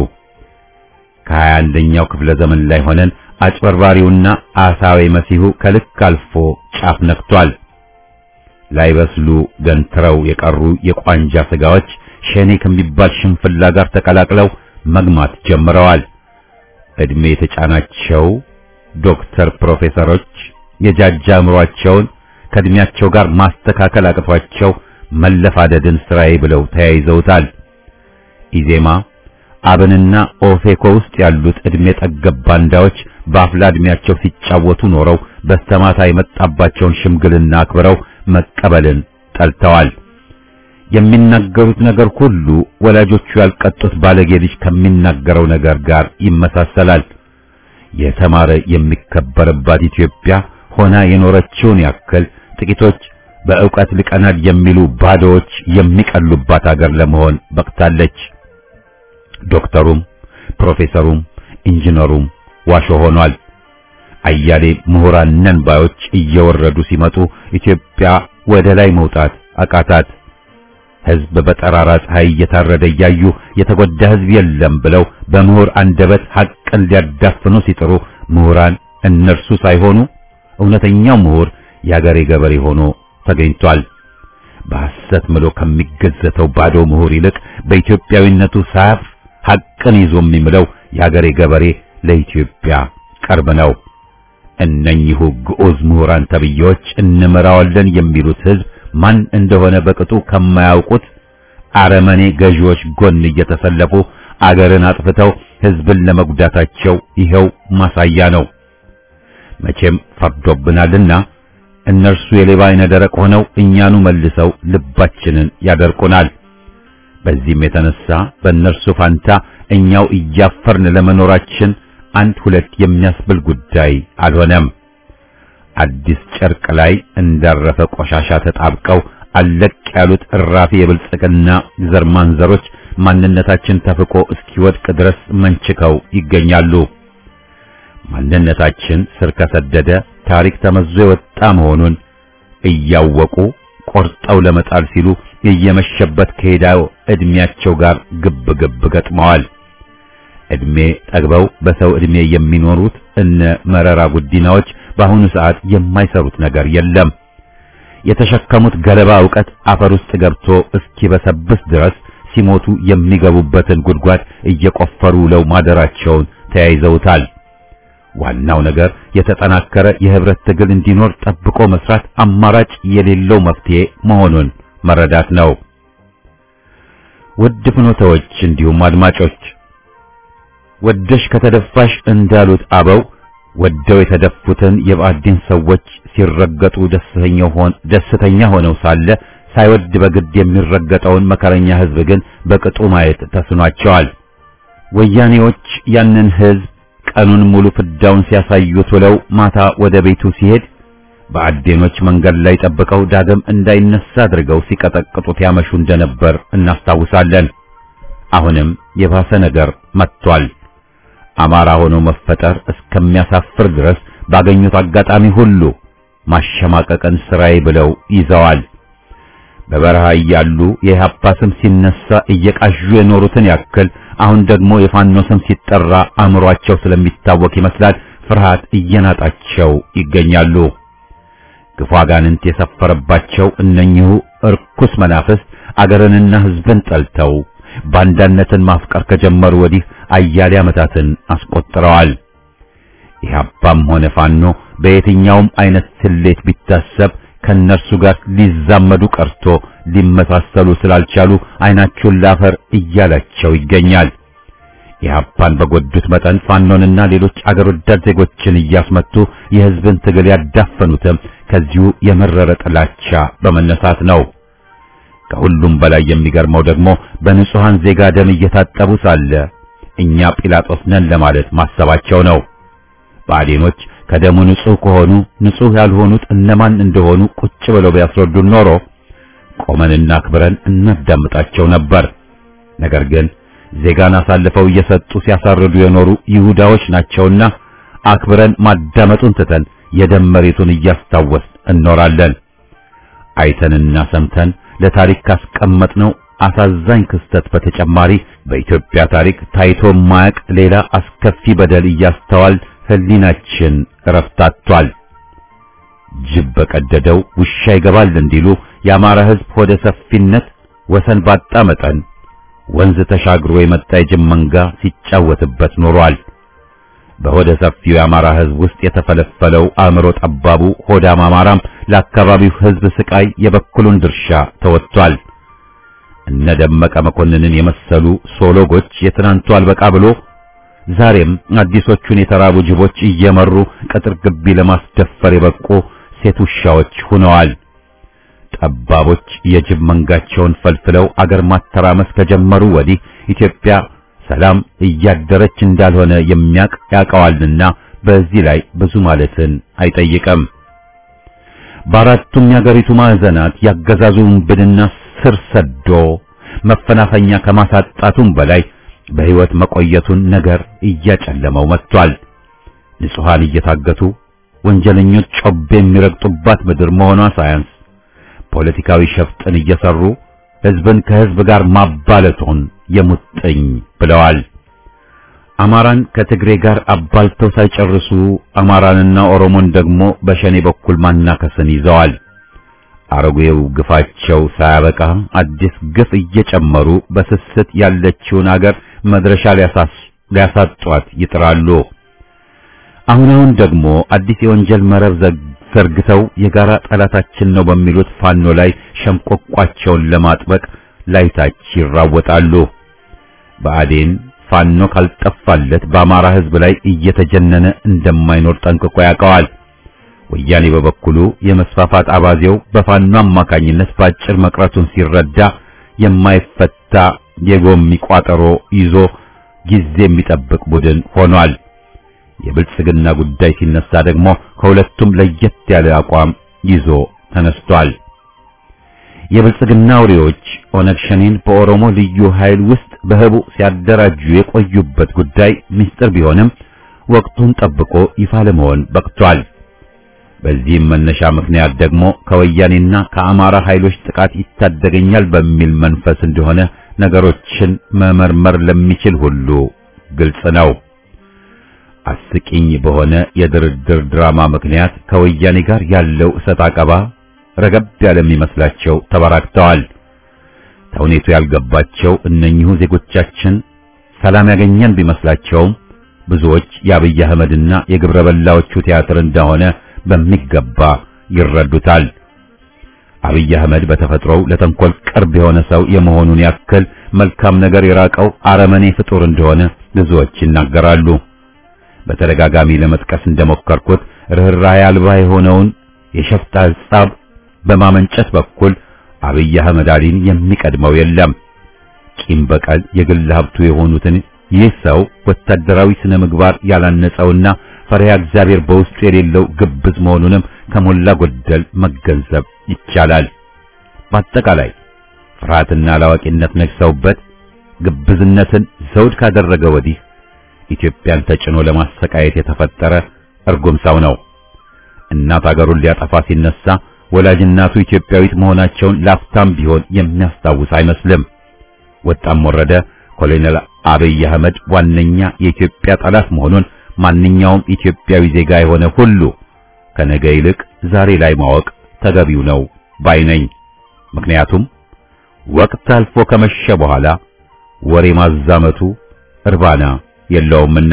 ከ21ኛው ክፍለ ዘመን ላይ ሆነን አጭበርባሪውና አሳዊ መሲሁ ከልክ አልፎ ጫፍ ነክቷል። ላይበስሉ ገንትረው የቀሩ የቋንጃ ስጋዎች ሸኔ ከሚባል ሽንፍላ ጋር ተቀላቅለው መግማት ጀምረዋል። እድሜ የተጫናቸው ዶክተር ፕሮፌሰሮች የጃጃ አእምሯቸውን ከእድሜያቸው ጋር ማስተካከል አቅቷቸው መለፋደድን ስራዬ ብለው ተያይዘውታል። ኢዜማ፣ አብንና ኦፌኮ ውስጥ ያሉት እድሜ ጠገብ ባንዳዎች በአፍላ እድሜያቸው ሲጫወቱ ኖረው በስተማታ የመጣባቸውን ሽምግልና አክብረው መቀበልን ጠልተዋል። የሚናገሩት ነገር ሁሉ ወላጆቹ ያልቀጡት ባለጌ ልጅ ከሚናገረው ነገር ጋር ይመሳሰላል። የተማረ የሚከበርባት ኢትዮጵያ ሆና የኖረችውን ያክል ጥቂቶች በእውቀት ልቀናል የሚሉ ባዶዎች የሚቀሉባት ሀገር ለመሆን በቅታለች። ዶክተሩም ፕሮፌሰሩም ኢንጂነሩም ዋሾ ሆኗል። አያሌ ምሁራን ነን ባዮች እየወረዱ ሲመጡ ኢትዮጵያ ወደ ላይ መውጣት አቃታት። ሕዝብ በጠራራ ፀሐይ እየታረደ እያዩ የተጎዳ ሕዝብ የለም ብለው በምሁር አንደበት ሐቅን ሊያዳፍኑ ሲጥሩ ምሁራን እነርሱ ሳይሆኑ እውነተኛው ምሁር የአገሬ ገበሬ ሆኖ ተገኝቷል። በሐሰት ምሎ ከሚገዘተው ባዶ ምሁር ይልቅ በኢትዮጵያዊነቱ ሳያፍ ሐቅን ይዞ የሚምለው የአገሬ ገበሬ ለኢትዮጵያ ቅርብ ነው። እነኚሁ ግዑዝ ምሁራን ተብዬዎች እንመራዋለን የሚሉት ሕዝብ ማን እንደሆነ በቅጡ ከማያውቁት አረመኔ ገዢዎች ጎን እየተሰለፉ አገርን አጥፍተው ህዝብን ለመጉዳታቸው ይሄው ማሳያ ነው። መቼም ፈርዶብናልና እነርሱ የሌባ አይነ ደረቅ ሆነው እኛኑ መልሰው ልባችንን ያደርቁናል። በዚህም የተነሳ በእነርሱ ፋንታ እኛው እያፈርን ለመኖራችን አንድ ሁለት የሚያስብል ጉዳይ አልሆነም። አዲስ ጨርቅ ላይ እንዳረፈ ቆሻሻ ተጣብቀው አለቅ ያሉት እራፊ የብልጽግና ዘርማንዘሮች ማንነታችን ተፍቆ እስኪወድቅ ድረስ መንችከው ይገኛሉ። ማንነታችን ስር ከሰደደ ታሪክ ተመዞ የወጣ መሆኑን እያወቁ ቆርጠው ለመጣል ሲሉ እየመሸበት ከሄዳው እድሜያቸው ጋር ግብ ግብ ገጥመዋል። እድሜ ጠግበው በሰው እድሜ የሚኖሩት እነ መረራ ጉዲናዎች በአሁኑ ሰዓት የማይሰሩት ነገር የለም። የተሸከሙት ገለባ ዕውቀት አፈር ውስጥ ገብቶ እስኪበሰብስ ድረስ ሲሞቱ የሚገቡበትን ጉድጓድ እየቆፈሩ ውለው ማደራቸውን ተያይዘውታል። ዋናው ነገር የተጠናከረ የህብረት ትግል እንዲኖር ጠብቆ መስራት አማራጭ የሌለው መፍትሄ መሆኑን መረዳት ነው። ውድ ፍኖተዎች እንዲሁም አድማጮች ወደሽ ከተደፋሽ እንዳሉት አበው ወደው የተደፉትን የባዕድን ሰዎች ሲረገጡ ደስተኛ ሆነው ሳለ ሳይወድ በግድ የሚረገጠውን መከረኛ ህዝብ ግን በቅጡ ማየት ተስኗቸዋል። ወያኔዎች ያንን ህዝብ ቀኑን ሙሉ ፍዳውን ሲያሳዩት ውለው ማታ ወደ ቤቱ ሲሄድ ባዕዴኖች መንገድ ላይ ጠብቀው ዳግም እንዳይነሳ አድርገው ሲቀጠቅጡት ያመሹ እንደነበር እናስታውሳለን። አሁንም የባሰ ነገር መጥቷል። አማራ ሆኖ መፈጠር እስከሚያሳፍር ድረስ ባገኙት አጋጣሚ ሁሉ ማሸማቀቅን ስራዬ ብለው ይዘዋል። በበረሃ ያሉ የኢህአፓ ስም ሲነሳ እየቃዡ የኖሩትን ያክል አሁን ደግሞ የፋኖ ስም ሲጠራ አእምሯቸው ስለሚታወቅ ይመስላል ፍርሃት እየናጣቸው ይገኛሉ። ግፋ ጋንንት የሰፈረባቸው እነኚሁ እርኩስ መናፍስት አገርንና ህዝብን ጠልተው ባንዳነትን ማፍቀር ከጀመሩ ወዲህ አያሌ ዓመታትን አስቆጥረዋል። ኢህአፓም ሆነ ፋኖ በየትኛውም አይነት ስሌት ቢታሰብ ከነርሱ ጋር ሊዛመዱ ቀርቶ ሊመሳሰሉ ስላልቻሉ አይናቸውን ላፈር እያላቸው ይገኛል። ኢህአፓን በጎዱት መጠን ፋኖንና ሌሎች አገር ወዳድ ዜጎችን እያስመቱ የህዝብን ትግል ያዳፈኑትም ከዚሁ የመረረ ጥላቻ በመነሳት ነው። ከሁሉም በላይ የሚገርመው ደግሞ በንጹሃን ዜጋ ደም እየታጠቡ ሳለ እኛ ጲላጦስ ነን ለማለት ማሰባቸው ነው። ባዕዴኖች ከደሙ ንጹህ ከሆኑ ንጹህ ያልሆኑት እነማን እንደሆኑ ቁጭ ብለው ቢያስረዱን ኖሮ ቆመንና አክብረን እናዳምጣቸው ነበር። ነገር ግን ዜጋን አሳልፈው እየሰጡ ሲያሳርዱ የኖሩ ይሁዳዎች ናቸውና አክብረን ማዳመጡን ትተን የደም መሬቱን እያስታወስን እንኖራለን። አይተንና ሰምተን ለታሪክ ካስቀመጥነው አሳዛኝ ክስተት በተጨማሪ በኢትዮጵያ ታሪክ ታይቶ ማያቅ ሌላ አስከፊ በደል እያስተዋል ህሊናችን ረፍታቷል። ጅብ በቀደደው ውሻ ይገባል እንዲሉ የአማራ ህዝብ ሆደ ሰፊነት ወሰን ባጣ መጠን ወንዝ ተሻግሮ የመጣ የጅብ መንጋ ሲጫወትበት ኖሯል። በሆደ ሰፊው የአማራ ህዝብ ውስጥ የተፈለፈለው አእምሮ ጠባቡ ሆዳም አማራም ለአካባቢው ህዝብ ስቃይ የበኩሉን ድርሻ ተወጥቷል። እነ ደመቀ መኮንንን የመሰሉ ሶሎጎች የትናንቱ አልበቃ ብሎ ዛሬም አዲሶቹን የተራቡ ጅቦች እየመሩ ቅጥር ግቢ ለማስደፈር የበቁ ሴት ውሻዎች ሆነዋል። ጠባቦች የጅብ መንጋቸውን ፈልፍለው አገር ማተራመስ ከጀመሩ ወዲህ ኢትዮጵያ ሰላም እያደረች እንዳልሆነ ያውቀዋልና በዚህ ላይ ብዙ ማለትን አይጠይቅም። በአራቱም የአገሪቱ ማዕዘናት ያገዛዙን ብድና ስር ሰዶ መፈናፈኛ ከማሳጣቱም በላይ በህይወት መቆየቱን ነገር እያጨለመው መጥቷል። ንጹሃን እየታገቱ ወንጀለኞች ጮቤ የሚረግጡባት ምድር መሆኗ ሳያንስ ፖለቲካዊ ሸፍጥን እየሰሩ ህዝብን ከህዝብ ጋር ማባለቱን የሙጥኝ ብለዋል። አማራን ከትግሬ ጋር አባልተው ሳይጨርሱ አማራንና ኦሮሞን ደግሞ በሸኔ በኩል ማናከስን ይዘዋል። አረጉየው ግፋቸው ሳያበቃ አዲስ ግፍ እየጨመሩ በስስት ያለችውን አገር መድረሻ ሊያሳጧት ይጥራሉ። አሁን ደግሞ አዲስ የወንጀል መረብ ዘርግተው የጋራ ጠላታችን ነው በሚሉት ፋኖ ላይ ሸምቆቋቸውን ለማጥበቅ ላይታች ይራወጣሉ። ብአዴን ፋኖ ካልጠፋለት በአማራ ሕዝብ ላይ እየተጀነነ እንደማይኖር ጠንቅቆ ያውቀዋል። ወያኔ በበኩሉ የመስፋፋት አባዜው በፋኖ አማካኝነት ባጭር መቅረቱን ሲረዳ የማይፈታ የጎሚ ቋጠሮ ይዞ ጊዜ የሚጠብቅ ቡድን ሆኗል። የብልጽግና ጉዳይ ሲነሳ ደግሞ ከሁለቱም ለየት ያለ አቋም ይዞ ተነስቷል። የብልጽግና አውሬዎች ኦነግ ሸኔን በኦሮሞ ልዩ ኃይል ውስጥ በህቡ ሲያደራጁ የቆዩበት ጉዳይ ምስጢር ቢሆንም ወቅቱን ጠብቆ ይፋ ለመሆን በቅቷል። በዚህም መነሻ ምክንያት ደግሞ ከወያኔና ከአማራ ኃይሎች ጥቃት ይታደገኛል በሚል መንፈስ እንደሆነ ነገሮችን መመርመር ለሚችል ሁሉ ግልጽ ነው። አስቂኝ በሆነ የድርድር ድራማ ምክንያት ከወያኔ ጋር ያለው እሰጥ አቀባ ረገብ ያለ የሚመስላቸው ተበራክተዋል። ተውኔቱ ያልገባቸው እነኚሁ ዜጎቻችን ሰላም ያገኘን ቢመስላቸውም ብዙዎች የአብይ አህመድና የግብረ በላዎቹ ቲያትር እንደሆነ በሚገባ ይረዱታል። አብይ አህመድ በተፈጥሮው ለተንኮል ቅርብ የሆነ ሰው የመሆኑን ያክል መልካም ነገር የራቀው አረመኔ ፍጡር እንደሆነ ብዙዎች ይናገራሉ። በተደጋጋሚ ለመጥቀስ እንደሞከርኩት ርህራሄ አልባ የሆነውን የሸፍጥ ሐሳብ በማመንጨት በኩል አብይ አህመድ አሊን የሚቀድመው የለም። ቂም በቀል የግል ሀብቱ የሆኑትን ይህ ሰው ወታደራዊ ስነ ምግባር ያላነጸውና ፈሪሃ እግዚአብሔር በውስጡ የሌለው ግብዝ መሆኑንም ከሞላ ጎደል መገንዘብ ይቻላል። በአጠቃላይ ፍርሃትና አላዋቂነት ነግሰውበት ግብዝነትን ዘውድ ካደረገ ወዲህ ኢትዮጵያን ተጭኖ ለማሰቃየት የተፈጠረ እርጉም ሰው ነው። እናት አገሩን ሊያጠፋ ሲነሳ ወላጅ እናቱ ኢትዮጵያዊት መሆናቸውን ላፍታም ቢሆን የሚያስታውስ አይመስልም። ወጣም ወረደ ኮሎኔል አብይ አህመድ ዋነኛ የኢትዮጵያ ጠላት መሆኑን ማንኛውም ኢትዮጵያዊ ዜጋ የሆነ ሁሉ ከነገ ይልቅ ዛሬ ላይ ማወቅ ተገቢው ነው ባይነኝ። ምክንያቱም ወቅት አልፎ ከመሸ በኋላ ወሬ ማዛመቱ እርባና የለውምና።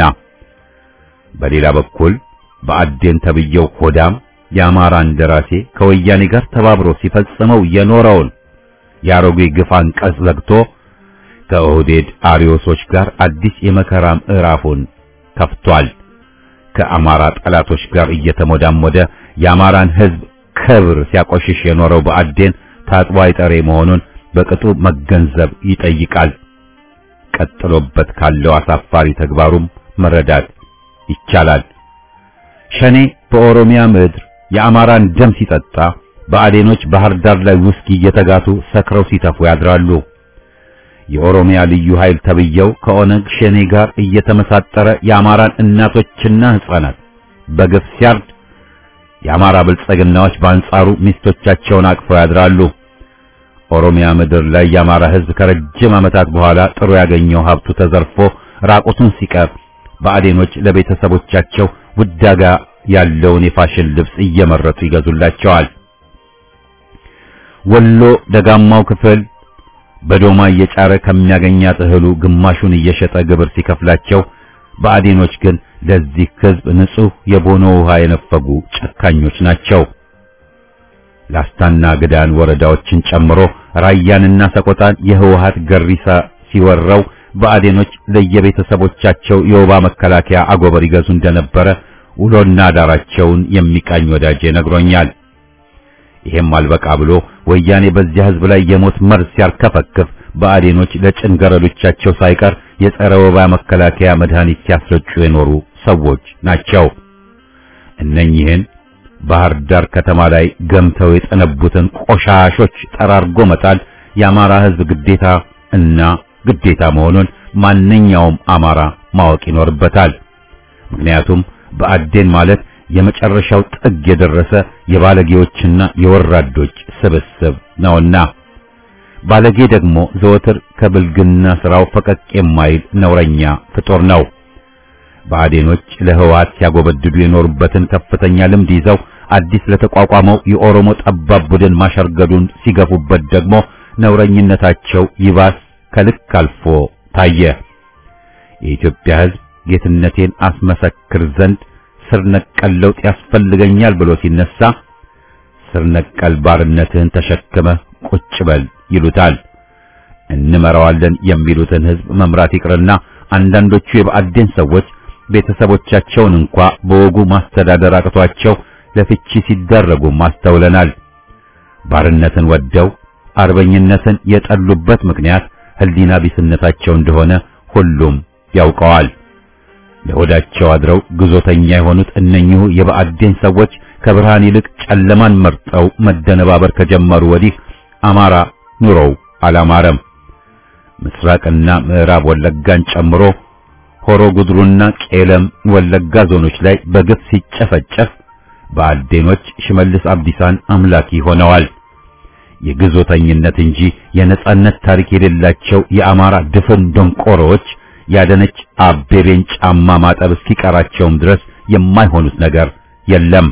በሌላ በኩል በአዴን ተብየው ሆዳም የአማራ እንደራሴ ከወያኔ ጋር ተባብሮ ሲፈጽመው የኖረውን የአሮጌ ግፍ አንቀጽ ዘግቶ ከኦህዴድ አሪዮሶች ጋር አዲስ የመከራ ምዕራፉን ከፍቷል። ከአማራ ጠላቶች ጋር እየተሞዳሞደ የአማራን ሕዝብ ክብር ሲያቆሽሽ የኖረው በአዴን ታጥቦ አይጠሬ መሆኑን በቅጡ መገንዘብ ይጠይቃል። ቀጥሎበት ካለው አሳፋሪ ተግባሩም መረዳት ይቻላል። ሸኔ በኦሮሚያ ምድር የአማራን ደም ሲጠጣ በአዴኖች ባህር ዳር ላይ ውስኪ እየተጋቱ ሰክረው ሲተፉ ያድራሉ። የኦሮሚያ ልዩ ኃይል ተብየው ከኦነግ ሸኔ ጋር እየተመሳጠረ የአማራን እናቶችና ሕፃናት በግፍ ሲያርድ የአማራ ብልጽግናዎች በአንጻሩ ሚስቶቻቸውን አቅፈው ያድራሉ። ኦሮሚያ ምድር ላይ የአማራ ሕዝብ ከረጅም ዓመታት በኋላ ጥሩ ያገኘው ሀብቱ ተዘርፎ ራቁቱን ሲቀር በአዴኖች ለቤተሰቦቻቸው ውዳጋ ያለውን የፋሽን ልብስ እየመረጡ ይገዙላቸዋል። ወሎ ደጋማው ክፍል በዶማ እየጫረ ከሚያገኛት እህሉ ግማሹን እየሸጠ ግብር ሲከፍላቸው፣ በአዴኖች ግን ለዚህ ሕዝብ ንጹህ የቦኖ ውሃ የነፈጉ ጨካኞች ናቸው። ላስታና ግዳን ወረዳዎችን ጨምሮ ራያንና ሰቆጣን የህወሓት ገሪሳ ሲወረው በአዴኖች ለየቤተሰቦቻቸው የወባ መከላከያ አጎበር ይገዙ እንደነበረ ውሎና ዳራቸውን የሚቃኝ ወዳጄ ነግሮኛል። ይሄም አልበቃ ብሎ ወያኔ በዚያ ህዝብ ላይ የሞት መርዝ ሲያርከፈክፍ በአዴኖች ለጭንገረዶቻቸው ሳይቀር የጸረ ወባ መከላከያ መድኃኒት ሲያስረጩ የኖሩ ሰዎች ናቸው። እነኚህን ባህር ዳር ከተማ ላይ ገምተው የጠነቡትን ቆሻሾች ጠራርጎ መጣል የአማራ ህዝብ ግዴታ እና ግዴታ መሆኑን ማንኛውም አማራ ማወቅ ይኖርበታል። ምክንያቱም በአዴን ማለት የመጨረሻው ጥግ የደረሰ የባለጌዎችና የወራዶች ስብስብ ነውና፣ ባለጌ ደግሞ ዘወትር ከብልግና ስራው ፈቀቅ የማይል ነውረኛ ፍጡር ነው። በአዴኖች ለህወሓት ሲያጎበድዱ የኖሩበትን ከፍተኛ ልምድ ይዘው አዲስ ለተቋቋመው የኦሮሞ ጠባብ ቡድን ማሸርገዱን ሲገፉበት ደግሞ ነውረኝነታቸው ይባስ ከልክ አልፎ ታየ። የኢትዮጵያ ህዝብ ጌትነቴን አስመሰክር ዘንድ ስር ነቀል ለውጥ ያስፈልገኛል ብሎ ሲነሳ ስር ነቀል ባርነትህን ተሸክመህ ቁጭ በል ይሉታል። እንመራዋለን የሚሉትን ህዝብ መምራት ይቅርና አንዳንዶቹ የብአዴን ሰዎች ቤተሰቦቻቸውን እንኳ በወጉ ማስተዳደር አቅቷቸው ለፍቺ ሲዳረጉ ማስተውለናል። ባርነትን ወደው አርበኝነትን የጠሉበት ምክንያት ህሊና ቢስነታቸው እንደሆነ ሁሉም ያውቀዋል። ለሆዳቸው አድረው ግዞተኛ የሆኑት እነኚሁ የብአዴን ሰዎች ከብርሃን ይልቅ ጨለማን መርጠው መደነባበር ከጀመሩ ወዲህ አማራ ኑሮው አላማረም። ምስራቅና ምዕራብ ወለጋን ጨምሮ ሆሮ ጉድሩና ቄለም ወለጋ ዞኖች ላይ በግፍ ሲጨፈጨፍ ብአዴኖች ሽመልስ አብዲሳን አምላኪ ሆነዋል። የግዞተኝነት እንጂ የነጻነት ታሪክ የሌላቸው የአማራ ድፍን ደንቆሮዎች ያደነች አቤቤን ጫማ ማጠብ እስኪቀራቸውም ድረስ የማይሆኑት ነገር የለም።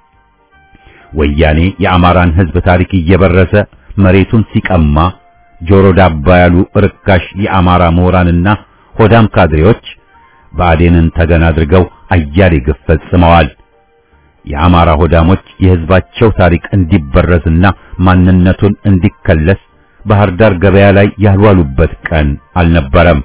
ወያኔ የአማራን ህዝብ ታሪክ እየበረሰ መሬቱን ሲቀማ ጆሮ ዳባ ያሉ ርካሽ የአማራ ምሁራንና ሆዳም ካድሬዎች ብአዴንን ተገን አድርገው አያሌ ግፍ ፈጽመዋል። የአማራ ሆዳሞች የህዝባቸው ታሪክ እንዲበረዝና ማንነቱን እንዲከለስ ባህር ዳር ገበያ ላይ ያልዋሉበት ቀን አልነበረም።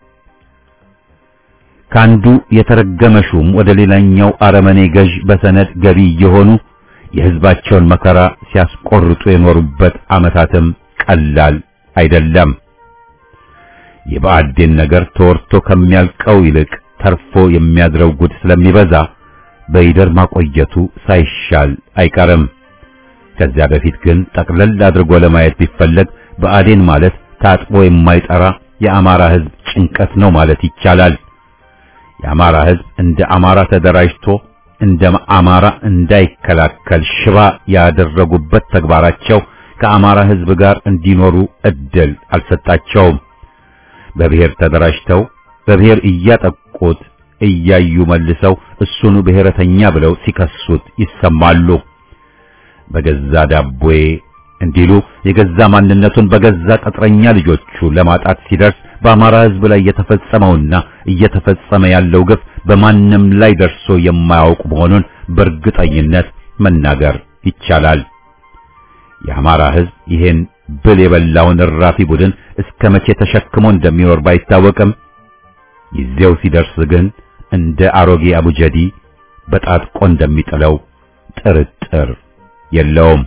ካንዱ የተረገመ ሹም ወደ ሌላኛው አረመኔ ገዥ በሰነድ ገቢ የሆኑ የህዝባቸውን መከራ ሲያስቆርጡ የኖሩበት ዓመታትም ቀላል አይደለም። የብአዴን ነገር ተወርቶ ከሚያልቀው ይልቅ ተርፎ የሚያድረው ጉድ ስለሚበዛ በይደር ማቆየቱ ሳይሻል አይቀርም። ከዚያ በፊት ግን ጠቅለል አድርጎ ለማየት ቢፈለግ ብአዴን ማለት ታጥቦ የማይጠራ የአማራ ህዝብ ጭንቀት ነው ማለት ይቻላል። የአማራ ህዝብ እንደ አማራ ተደራጅቶ እንደ አማራ እንዳይከላከል ሽባ ያደረጉበት ተግባራቸው ከአማራ ህዝብ ጋር እንዲኖሩ እድል አልሰጣቸውም። በብሔር ተደራጅተው በብሔር እያጠቁት እያዩ መልሰው እሱኑ ብሔረተኛ ብለው ሲከሱት ይሰማሉ። በገዛ ዳቦዬ እንዲሉ የገዛ ማንነቱን በገዛ ቅጥረኛ ልጆቹ ለማጣት ሲደርስ በአማራ ህዝብ ላይ የተፈጸመውና እየተፈጸመ ያለው ግፍ በማንም ላይ ደርሶ የማያውቅ መሆኑን በእርግጠኝነት መናገር ይቻላል። የአማራ ህዝብ ይሄን ብል የበላውን እራፊ ቡድን እስከ መቼ ተሸክሞ እንደሚኖር ባይታወቅም ጊዜው ሲደርስ ግን እንደ አሮጌ አቡጀዲ በጣጥቆ እንደሚጥለው ጥርጥር የለውም።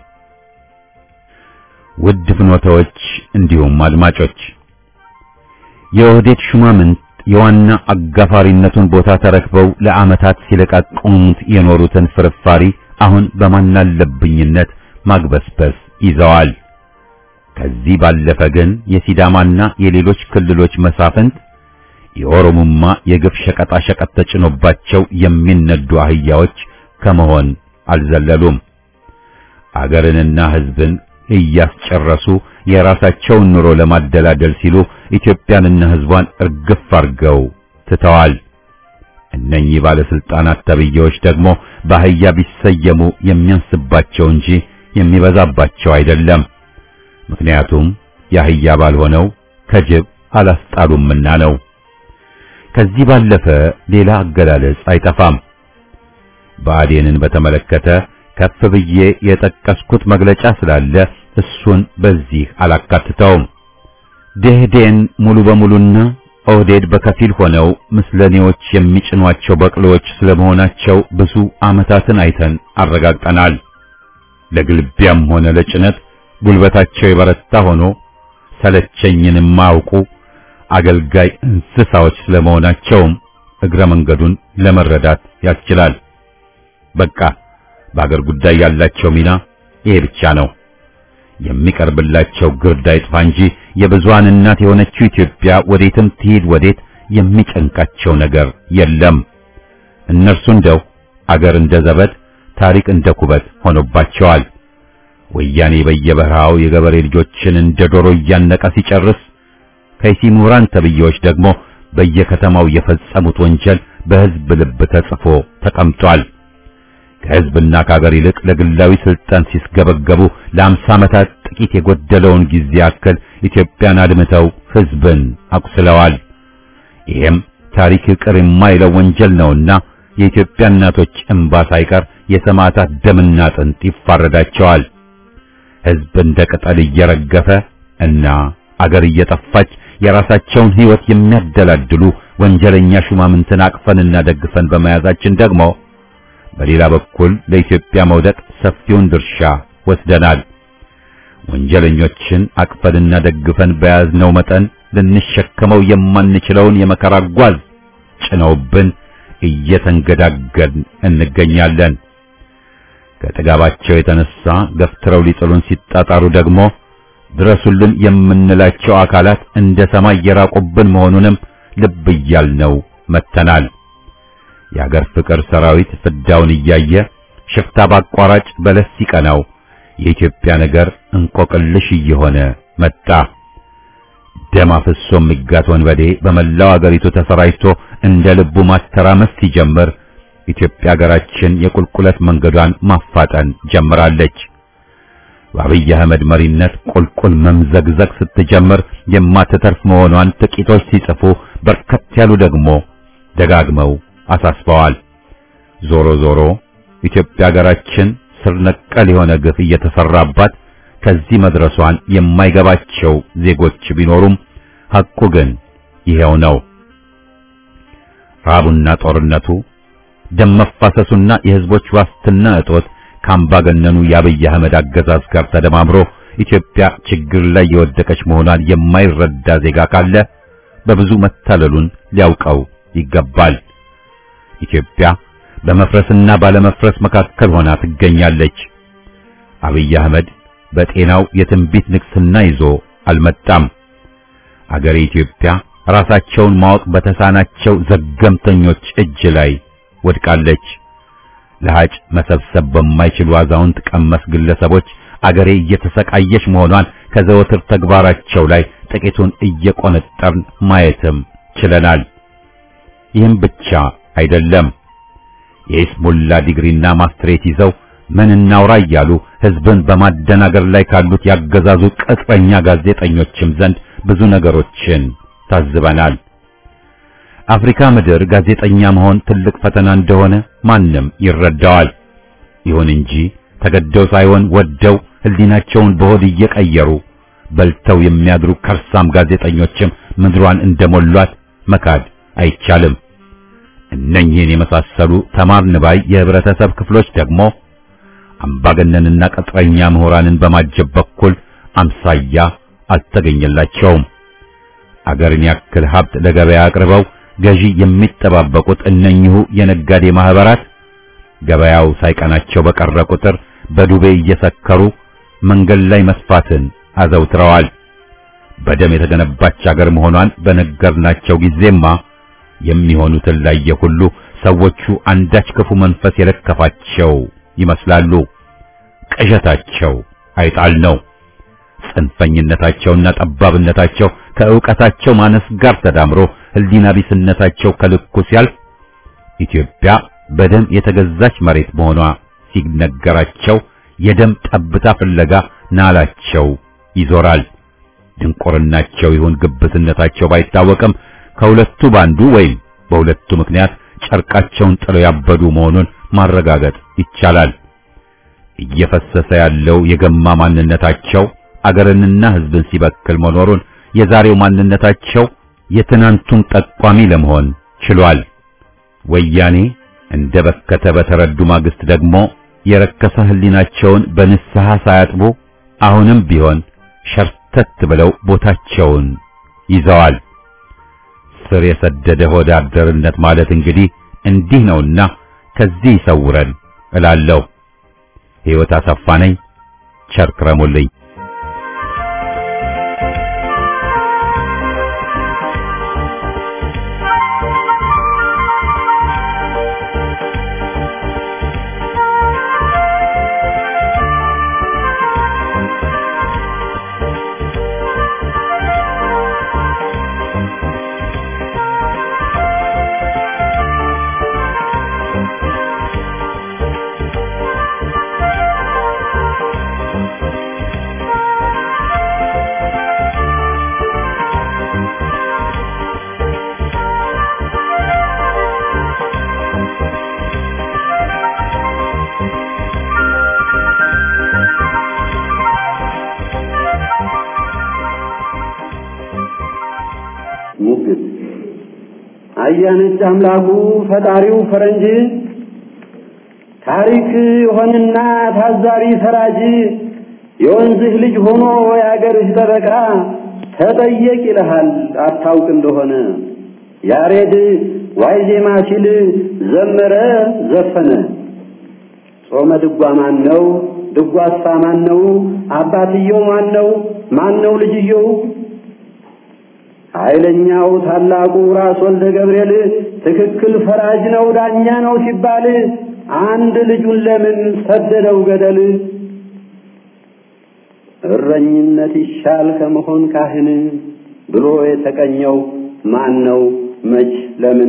ውድ ፍኖተዎች እንዲሁም አድማጮች የኦህዴድ ሹማምንት የዋና አጋፋሪነቱን ቦታ ተረክበው ለዓመታት ሲለቃቀሙት የኖሩትን ፍርፋሪ አሁን በማናለብኝነት ማግበስበስ ይዘዋል። ከዚህ ባለፈ ግን የሲዳማና የሌሎች ክልሎች መሳፍንት የኦሮሞማ የግፍ ሸቀጣ ሸቀጥ ተጭኖባቸው የሚነዱ አህያዎች ከመሆን አልዘለሉም። አገርንና ህዝብን እያስጨረሱ የራሳቸውን ኑሮ ለማደላደል ሲሉ ኢትዮጵያንና ህዝቧን እርግፍ አርገው ትተዋል። እነኚህ ባለስልጣናት ተብዬዎች ደግሞ በአህያ ቢሰየሙ የሚያንስባቸው እንጂ የሚበዛባቸው አይደለም። ምክንያቱም የአህያ ባልሆነው ከጅብ አላስጣሉምና ነው። ከዚህ ባለፈ ሌላ አገላለጽ አይጠፋም። ብአዴንን በተመለከተ ከፍ ብዬ የጠቀስኩት መግለጫ ስላለ እሱን በዚህ አላካትተውም። ደህዴን ሙሉ በሙሉና ኦህዴድ በከፊል ሆነው ምስለኔዎች የሚጭኗቸው በቅሎዎች ስለመሆናቸው ብዙ ዓመታትን አይተን አረጋግጠናል። ለግልቢያም ሆነ ለጭነት ጉልበታቸው የበረታ ሆኖ ሰለቸኝን የማያውቁ አገልጋይ እንስሳዎች ስለመሆናቸውም እግረ መንገዱን ለመረዳት ያስችላል። በቃ በአገር ጉዳይ ያላቸው ሚና ይሄ ብቻ ነው። የሚቀርብላቸው ግርድ አይጥፋ እንጂ የብዙሃን እናት የሆነችው ኢትዮጵያ ወዴትም ትሂድ ወዴት የሚጨንቃቸው ነገር የለም። እነርሱ እንደው አገር እንደ ዘበት ታሪክ እንደ ኩበት ሆኖባቸዋል። ወያኔ በየበረሃው የገበሬ ልጆችን እንደ ዶሮ እያነቀ ሲጨርስ ከይሲ ምሁራን ተብዬዎች ደግሞ በየከተማው የፈጸሙት ወንጀል በህዝብ ልብ ተጽፎ ተቀምጧል። ከህዝብና ከሀገር ይልቅ ለግላዊ ስልጣን ሲስገበገቡ ለ50 ዓመታት ጥቂት የጎደለውን ጊዜ ያክል ኢትዮጵያን አድምተው ህዝብን አቁስለዋል። ይሄም ታሪክ ይቅር የማይለው ወንጀል ነውና የኢትዮጵያ እናቶች እንባ ሳይቀር የሰማዕታት ደምና አጥንት ይፋረዳቸዋል። ህዝብ እንደ ቅጠል እየረገፈ እና አገር እየጠፋች የራሳቸውን ሕይወት የሚያደላድሉ ወንጀለኛ ሹማምንትን አቅፈንና ደግፈን በመያዛችን ደግሞ በሌላ በኩል ለኢትዮጵያ መውደቅ ሰፊውን ድርሻ ወስደናል። ወንጀለኞችን አቅፈንና ደግፈን በያዝነው መጠን ልንሸከመው የማንችለውን የመከራ ጓዝ ጭነውብን እየተንገዳገድን እንገኛለን። ከጥጋባቸው የተነሳ ገፍትረው ሊጥሉን ሲጣጣሩ ደግሞ ድረሱልን የምንላቸው አካላት እንደ ሰማይ የራቁብን መሆኑንም ልብ እያልነው መተናል። የአገር ፍቅር ሰራዊት ፍዳውን እያየ ሽፍታ ባቋራጭ በለስ ሲቀናው የኢትዮጵያ ነገር እንቆቅልሽ እየሆነ መጣ። ደም አፍሶ የሚጋት ወንበዴ በመላው አገሪቱ ተሰራጭቶ እንደ ልቡ ማተራመስ ሲጀምር ኢትዮጵያ ሀገራችን የቁልቁለት መንገዷን ማፋጠን ጀምራለች። በአብይ አህመድ መሪነት ቁልቁል መምዘግዘግ ስትጀምር የማትተርፍ መሆኗን ጥቂቶች ሲጽፉ፣ በርከት ያሉ ደግሞ ደጋግመው አሳስበዋል። ዞሮ ዞሮ ኢትዮጵያ ሀገራችን ስር ነቀል የሆነ ግፍ እየተሰራባት ከዚህ መድረሷን የማይገባቸው ዜጎች ቢኖሩም ሐቁ ግን ይሄው ነው። ራቡና ጦርነቱ፣ ደም መፋሰሱና የህዝቦች ዋስትና እጦት ከአምባገነኑ የአብይ አህመድ አገዛዝ ጋር ተደማምሮ ኢትዮጵያ ችግር ላይ የወደቀች መሆኗን የማይረዳ ዜጋ ካለ በብዙ መታለሉን ሊያውቀው ይገባል። ኢትዮጵያ በመፍረስና ባለመፍረስ መካከል ሆና ትገኛለች። አብይ አህመድ በጤናው የትንቢት ንግስና ይዞ አልመጣም። አገሬ ኢትዮጵያ ራሳቸውን ማወቅ በተሳናቸው ዘገምተኞች እጅ ላይ ወድቃለች። ለሃጭ መሰብሰብ በማይችሉ አዛውንት ቀመስ ግለሰቦች አገሬ እየተሰቃየች መሆኗን ከዘወትር ተግባራቸው ላይ ጥቂቱን እየቆነጠርን ማየትም ችለናል። ይህም ብቻ አይደለም። የኢስሙላ ዲግሪና ማስትሬት ይዘው ምን እናውራ እያሉ ህዝብን በማደናገር ላይ ካሉት ያገዛዙ ቅጥረኛ ጋዜጠኞችም ዘንድ ብዙ ነገሮችን ታዝበናል። አፍሪካ ምድር ጋዜጠኛ መሆን ትልቅ ፈተና እንደሆነ ማንም ይረዳዋል። ይሁን እንጂ ተገደው ሳይሆን ወደው ህሊናቸውን በሆድ እየቀየሩ በልተው የሚያድሩ ከርሳም ጋዜጠኞችም ምድሯን እንደሞሏት መካድ አይቻልም። እነኚህን የመሳሰሉ ተማርን ባይ የህብረተሰብ ክፍሎች ደግሞ አምባገነንና ቅጥረኛ ምሁራንን በማጀብ በኩል አምሳያ አልተገኘላቸውም። አገርን ያክል ሀብት ለገበያ አቅርበው ገዢ የሚጠባበቁት እነኚሁ የነጋዴ ማህበራት ገበያው ሳይቀናቸው በቀረ ቁጥር በዱቤ እየሰከሩ መንገድ ላይ መስፋትን አዘውትረዋል። በደም የተገነባች አገር መሆኗን በነገርናቸው ጊዜማ የሚሆኑትን ላየ ሁሉ ሰዎቹ አንዳች ክፉ መንፈስ የለከፋቸው ይመስላሉ። ቅዠታቸው አይጣል ነው። ጽንፈኝነታቸውና ጠባብነታቸው ከዕውቀታቸው ማነስ ጋር ተዳምሮ ህሊና ቢስነታቸው ከልኩ ሲያልፍ ኢትዮጵያ በደም የተገዛች መሬት መሆኗ ሲነገራቸው የደም ጠብታ ፍለጋ ናላቸው ይዞራል። ድንቁርናቸው ይሁን ግብትነታቸው ባይታወቅም ከሁለቱ ባንዱ ወይም በሁለቱ ምክንያት ጨርቃቸውን ጥለው ያበዱ መሆኑን ማረጋገጥ ይቻላል። እየፈሰሰ ያለው የገማ ማንነታቸው አገርንና ህዝብን ሲበክል መኖሩን የዛሬው ማንነታቸው የትናንቱን ጠቋሚ ለመሆን ችሏል። ወያኔ እንደ በከተ በተረዱ ማግስት ደግሞ የረከሰ ህሊናቸውን በንስሐ ሳያጥቡ አሁንም ቢሆን ሸርተት ብለው ቦታቸውን ይዘዋል። ስር የሰደደ ሆድ አደርነት ማለት እንግዲህ እንዲህ ነውና ከዚህ ይሰውረን እላለሁ። ሕይወት አሰፋ ነኝ። ቸር ክረሙልኝ። አያነች አምላኩ ፈጣሪው ፈረንጅ ታሪክ ሆነና ታዛሪ ፈራጅ የወንዝህ ልጅ ሆኖ ያገርህ ጠበቃ ተጠየቅ ይልሃል አታውቅ እንደሆነ ያሬድ ዋይዜማ ሲል ዘመረ ዘፈነ ጾመ ድጓ ማን ነው ድጓሳ ማን ነው አባትየው ማን ነው ልጅየው ኃይለኛው ታላቁ ራስ ወልደ ገብርኤል ትክክል ፈራጅ ነው ዳኛ ነው ሲባል አንድ ልጁን ለምን ሰደደው ገደል እረኝነት ይሻል ከመሆን ካህን ብሎ የተቀኘው ማን ነው መች ለምን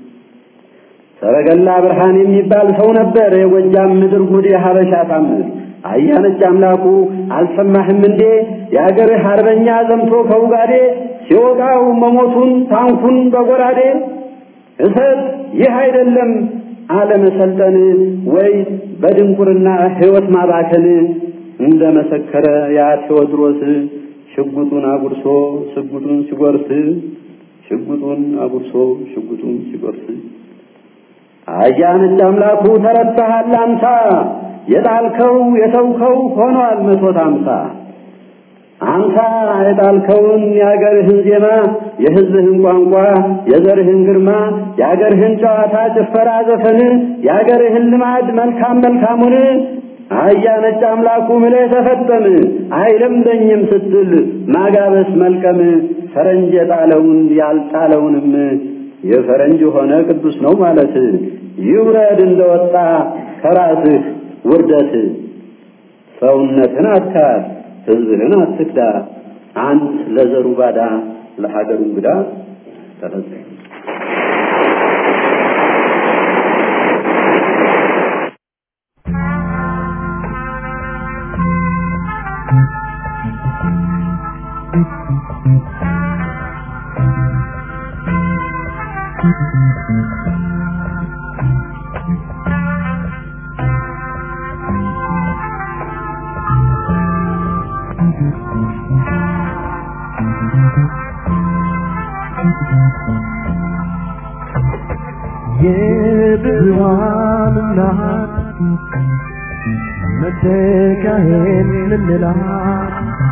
ሰረገላ ብርሃን የሚባል ሰው ነበር የጎጃም ምድር ጉድ የሐበሻ ታምር አያነች አምላኩ አልሰማህም እንዴ ያገርህ አርበኛ ዘምቶ ከውጋዴ ሲወጋው መሞቱን ታንኩን በጎራዴ እሰት ይህ አይደለም አለመሰልጠን ወይ በድንቁርና ሕይወት ማባከን እንደመሰከረ ያ ቴዎድሮስ ሽጉጡን አጉርሶ ሽጉጡን ሲጎርስ አያነች አምላኩ ተረታሃል አንተ የጣልከው የተውከው ሆኗል 150 አንተ የጣልከውን ያገርህን ዜማ የሕዝብህን ቋንቋ የዘርህን ግርማ ያገርህን ጨዋታ ጭፈራ ዘፈን ያገርህን ልማድ መልካሙን አያነች አምላኩ ምለህ ተፈጠም አይለምደኝም ስትል ማጋበስ መልቀም ፈረንጅ የጣለውን ያልጣለውንም የፈረንጅ ሆነ ቅዱስ ነው ማለት ይውረድ እንደወጣ ከራስህ ውርደት ሰውነትን አትካድ ሕዝብህን አትክዳ አንት ለዘሩ ባዳ ለሀገሩ እንግዳ ተፈጸመ የብዙሃን እናት መተካሄን ምንላት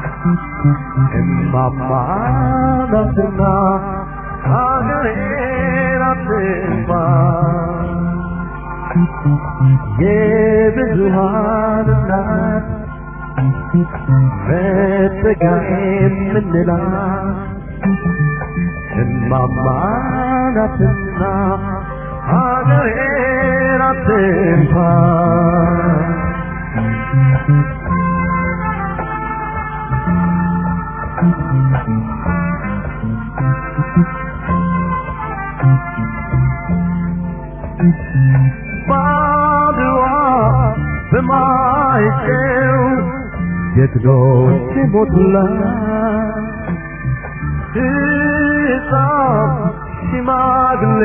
እማማ ናትና ሀገሬን አትንፋ የብዙሃን እናት መተካሄን ምንላት እማማ ናትና ሀገሬን አትንፋ ባድዋ በማይጨው ጀግኖች ሞቱላት ሕፃን ሽማግሌ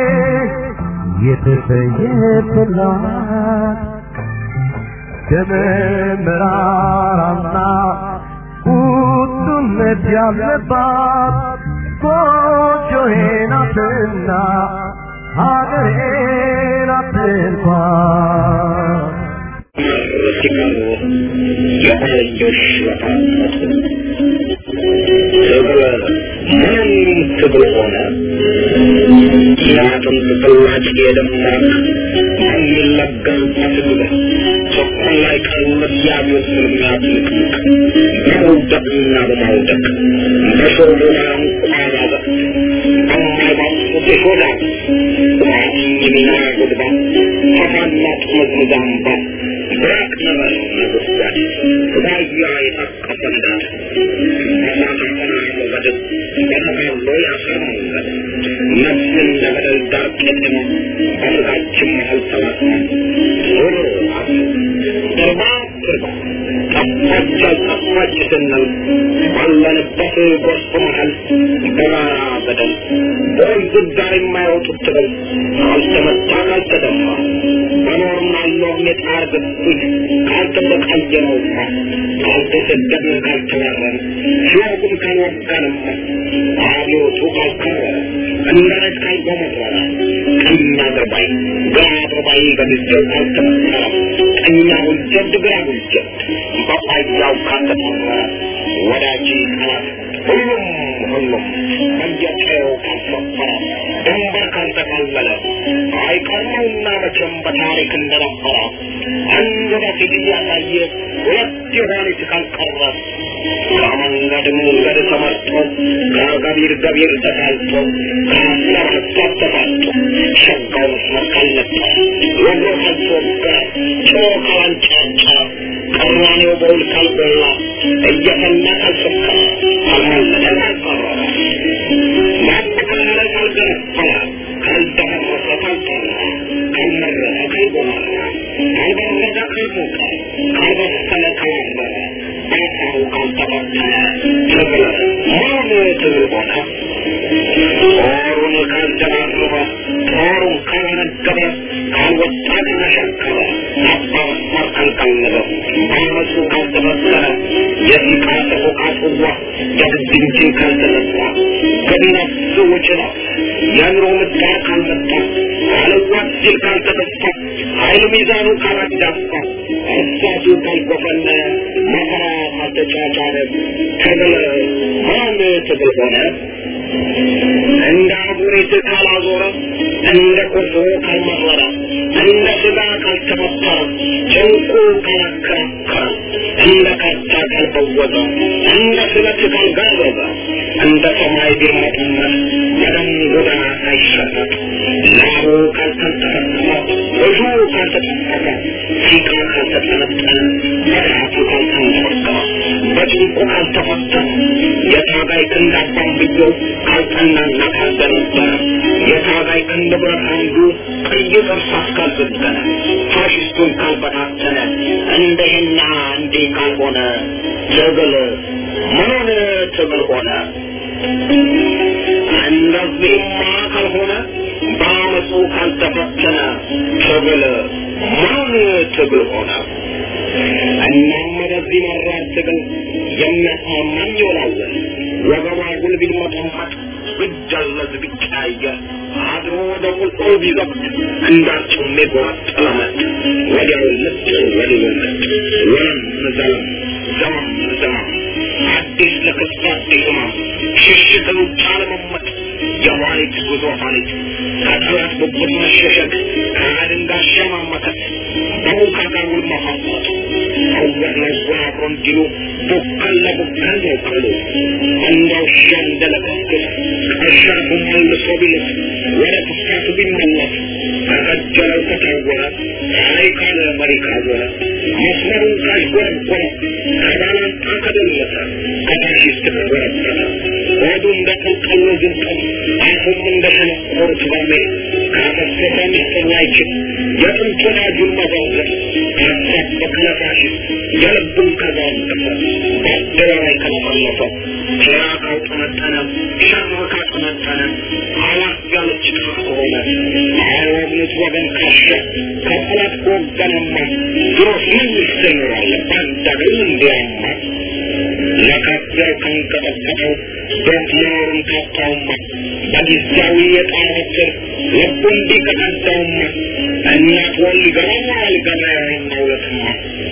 የተሰየፈላት ደመ መራራና ቁጡነት ያለባት ጎጆዬ ናትና ሀገሬን አትንኳ ትግል ሆነ ያቱን ትግላጭ የደማቅ የሚለገል ትግል ቸኮል ላይ ቀልብ ያሉት የሚያጥንቅ በመውደቅና በማውደቅ በሾርቦና እንቋላበ በማይባሱት ይሆናል የሚና ጉድባ ተፋላጥ መዝሙዛምባ ብራቅ ነበር ነጉስጓድ ባያ የታቀፈ እንዳት ተሳሳተና መወደድ በተጋሎ ያሰር መንገድ ነፍስን ለበደል ዳር ቅድም በስጋችን መሀል ተዋስነ ዞሮ አስ ቅርባ ጠፋች ስንል ባለንበት ጎርፍ መሀል በጋራ በደል በወንዝ ዳር የማይወጡት ትግል ካልተመታ ካልተደፋ በኖርናለው የጣር ግፊት ካልተበቃ ካላሳየነውማ ካልተሰደብን ካልተባረን ሲወጉን ካልወጋንማ አብዮቱ ካልከረረ እንደነት ካልጎመረረ ቀኝ አድርባይ ግራ አድርባይ በጊዜው ካልተመከረ ቀኛ ውልጀት ግራ ውልጀት በቋያው ካልተጠመረ ወዳጅ ጠላት ሁሉም በየቀየው ካልሰፈረ ድንበር ካልተካለለ አይቀርመውና መቼም በታሪክ እንደነበረ አንድ በፊት እያሳየ ሁለት የሆነች ካልቀረ ከመንገድ ተመርጦ ከገቢር ተሳልጦ ከአስለማስታት ተፋጦ ሸጋው መስመር ካልነጠ ወግሮ ካልተወገረ ጮ ካላንጫጫ ቀራኔው በውል ካልጎላ እየፈና ካልሰከረ ካልማለደ ካልቀረበ ማጠቃለለ ካልገነፈለ ካልደፈረሰ ካልጠራ ካልመረረ ካልጎመራ ካልበረደ ካልሞቀ ካልበሰለ ካላረረ በአሳሩ ካልተበተነ ትግል ምን ትግል ሆነ? ጦሩን ካልደራረበ ጦሩን ካላነገበ ካልወጣ ካላሸከበ አባወጣ ካልቀለበ በአመፁ ካልተበሰለ የሲቃ ሰቆቃ ጽዋ የግድ እንጂ ካልተነሳ ከነፍሱ ውጭ ነው የኑሮ ምዳር ካልመጣ ካለዋት ሲል ካልተደፋ ኃይል ሚዛኑ ካላዳፋ እሳቱ ካልጎፈነ መከራ ካልተጫጫረ ትግል ማን ትግል ሆነ? እንደ አጉሪት ካላዞረ እንደ ቆሶ ካልመረረ እንደ ስጋ ካልተመተረ ጭንቁ ካላከራከረ እንደ ካርታ ካልበወዘ እንደ ስለት ካልጋረዘ እንደ ሰማይ ቢርመጥመጥ የደም ጎዳና ሳይሸረጥ ላቡ ካልተንጠፈጠፈ እጁ ካልተጠፈቀ ሲቃ ካልተጠነጠነ መድኃቱ ካልተንጠፈቀ በጭንቁ ካልተፈታ የታጋይ ክንድ አባንብየው ካልጠናና ካልደነበረ የታጋይ ክንድ ብረት አንዱ ቀይ እርሳስ ካልዘገነ ፋሽስቱን ካልበታተነ እንደህና እንዴ ካልሆነ ትግል ምኑን ትግል ሆነ? እንደዚህማ ካልሆነ በአመፁ ካልተፈተነ ትግል ምኑን ትግል ሆነ? እናም ወደዚህ መራር ትግል የሚያስማማኝ ይወላወል ወገባ ጉልቢል መጠመጥ ብጃለዝ ቢቀያየር አድሮ ወደ ቁልቁል ቢዘብት እንዳርጩሜ ጎረጠለመት ወዲያው ልጥ ወዲወለድ ወለም ዘለም ዘመም አዲስ ለክስት አዲስ ህማም ሽሽት ሩጫ ለመመጥ የዋሊት ጉዞ ፋሊት ከጠላት ብቁት መሸሸግ ከአድንጋሻ ማመከት በውካታ ውል መፋፋት አወር ለጉን አብሮ እንዲሉ ቡከን ለቡከን ነው ቀሉ እንደ ውሻ እንደለከስክስ ቀሻቱን መልሶ ቢልስ ወደ ክስታቱ ቢመለስ ከቀጀለው ከታወረ ፀሐይ ካለ መሪ ካዞረ መስመሩን ካሽጎረጎረ ከባላንጣ ከደለሰ ከፋሽስት ከጎረበረ ሆዱ እንደ ቀልቀሎ ዝንጠም አፉም እንደ ሸነቆሩት በርሜል ካፈሰሰ ሚስጥር አይችል የጥንት ወዳጁን መዘውዘር ካሳበቅ ለፋሽስት የልቡን ከዛወደፈ በአደባባይ ከለፈለፈ ሴራ ካውጠነጠነ ሸር ካጠነጠነ አላት ያለች ጥፍ ከሆነ አይወግኑት ወገን ካሸ ከጠላት ከወገነማ ድሮስ ምን ይሰኝራል ባንዳገኝ እንዲያማ ለካፊያው ከንቀጠቀጠው ቤት መኖሩን ካጣውማ በጊዜያዊ የጣር በትር ልቡ እንዲቀዳዳውማ እናት ወልድ ገባ አልገባ ያይናውለትማ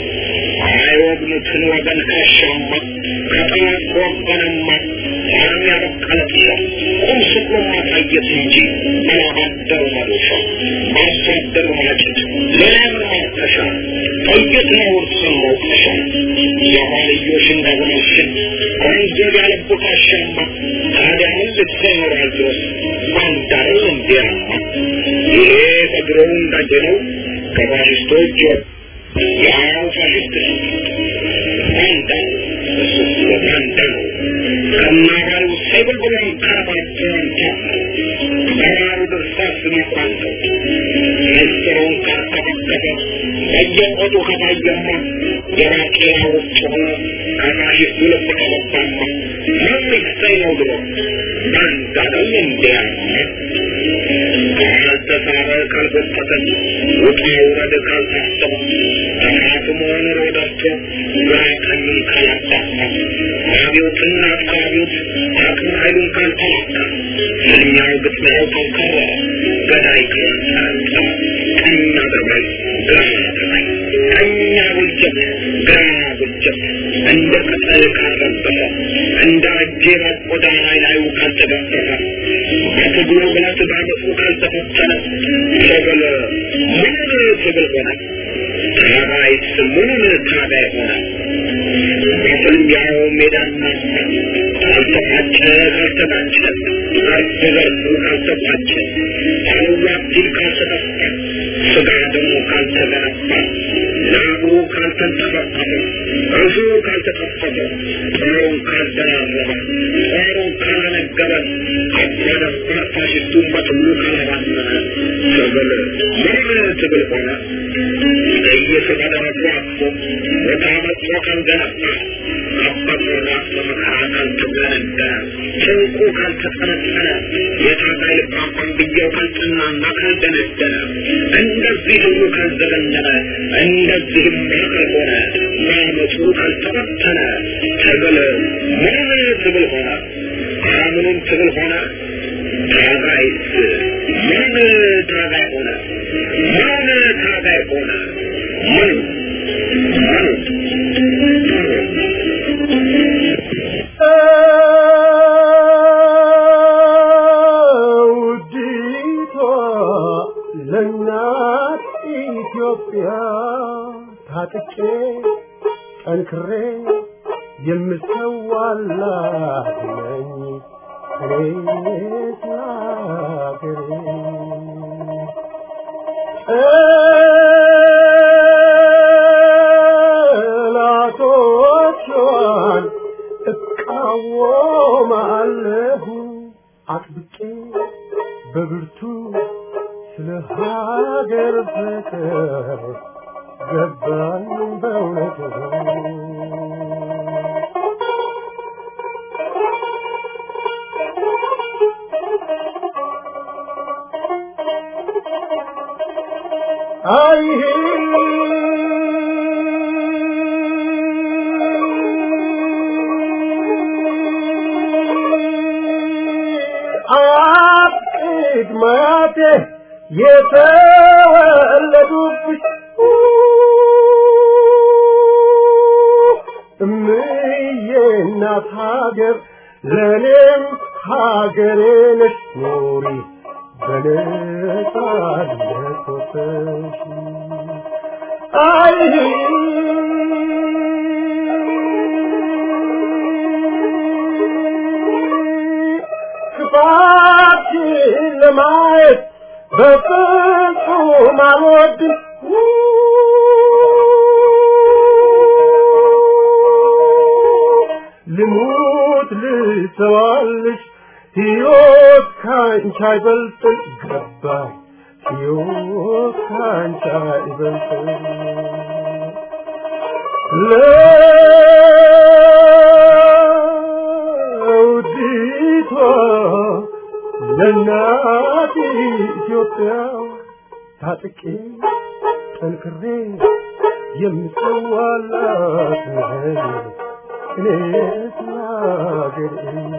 አይወግኑትን ወገን ካሻማ ከጠላት ከወገነማ አረም ያበቀለ ጥላ ቁም ስቅሎ ማሳየት እንጂ በላባደሩ መዶሻ በአሳደሩ ማጭድ ሌላምን ማርከሻ ጥይት ነው እርሱን መውቀሻ የኋልዮሽ እንደሆነሽን ገንዘብ ያለቡ ካሻማ ታዲያ ምን ልትሰኖራል ድረስ ባንዳረው እንዲያማ ይሄ በድሮው እንዳጀነው ከፋሽስቶች ያው ፋሽስት ባንዳ እሱ ባንዳ ነው ከናባሉ ሰይብል ብሎም ካባቸውን ታፍነው በራሩ ድርሳስ ሚቋንተው ምስጢሩን ካርከበከበ በየቆጡ ከታየማ የባቄላ ውስጥ ሆነ ከፋሽስቱ ልብ ከገባማ ምን ሊክሰኝ ነው ብሎ ባንዳ ነው እንዲያማ ካልተሳበ ካልጎተተ ውጣ ውረድ ካልታሰበ ተፋቱ መሆኑን ወዳቶ ግራ ቀኙን ካላጣፋ አብዮትና አካባቢዎች አቅም ኃይሉን ካልተላካ ፍልሚያው ግጥሚያው ካልከረረ ገዳይ ካላንጠራጠረ ቀኝ አድርባይ ግራ አድርባይ ቀኝ አጉልጀት ግራ አጉልጀት እንደ ቅጠል ካልረገፈ እንደ አጄባ ቆዳ ላዩ ካልተገፈፈ በትግሉ ብለት ባመፁ ካልተፈተነ ትግል ሙሉን ትግል ሆነ ታጋይስ ሙሉን ታጋይ ሆነ በፍልሚያው ሜዳና ካልተፋጨ ካልተጋጨ እርስ በርሱ ካልተፋጨ አልዋሲል ካልተጠፋ ስጋ ደግሞ ካልተገነባ ላቡ ካልተንጠፈጠፈ እርሱ ካልተጠፈፈ ጦሩን ካልደራረበ ጦሩን ካላነገበ አባደፋር ፋሽስቱን በትግሉ ካላባነነ ትግል ሙሉን ትግል ሆነ እየተባደረቱ አቅፎ ወታመጾ ካልገነባ አባቶራ በመከራ ካልተገነደ ጭንቁ ካልተጠነጠነ የታጋይ ልባቋን ብያው ካልጠናና ካልደነደነ እንደዚህ ሁሉ ካልዘገነነ እንደዚህም ካልሆነ ማመፁ ካልተበተነ ትግል ሙሉን ትግል ሆነ አራምኑን ትግል ሆነ ታጋይስ ሙሉን ታጋይ ሆነ ሙሉን ታጋይ ሆነ ውዲቷ ለእናት ኢትዮጵያ ታጥቄ ጠንክሬ የምሰዋላት ነኝ እኔስ ለአገሬ ጠላቶቿን እቃወማለሁ አጥብቄ በብርቱ ስለ ሀገር ፍቅር ገባኝ በእውነቱ አይሄ አጥቂት ማቴ የተወለዱብሽ እምዬ እናት ሀገር ለእኔም ሀገሬ ነሽ ኑሪ በነጻነት ወጥተሽ አይ ክፋትሽን ለማየት በፍጹም አልወድም ልሙት ልሰዋልሽ ሕይወት ካንቺ አይበልጥም ገባኝ ሕይወት ካንቺ አይበልጥም ለውዲቷ ለእናት ኢትዮጵያ ታጥቄ ጠንክሬ የምሰዋላት ነኝ እኔስ ለአገሬ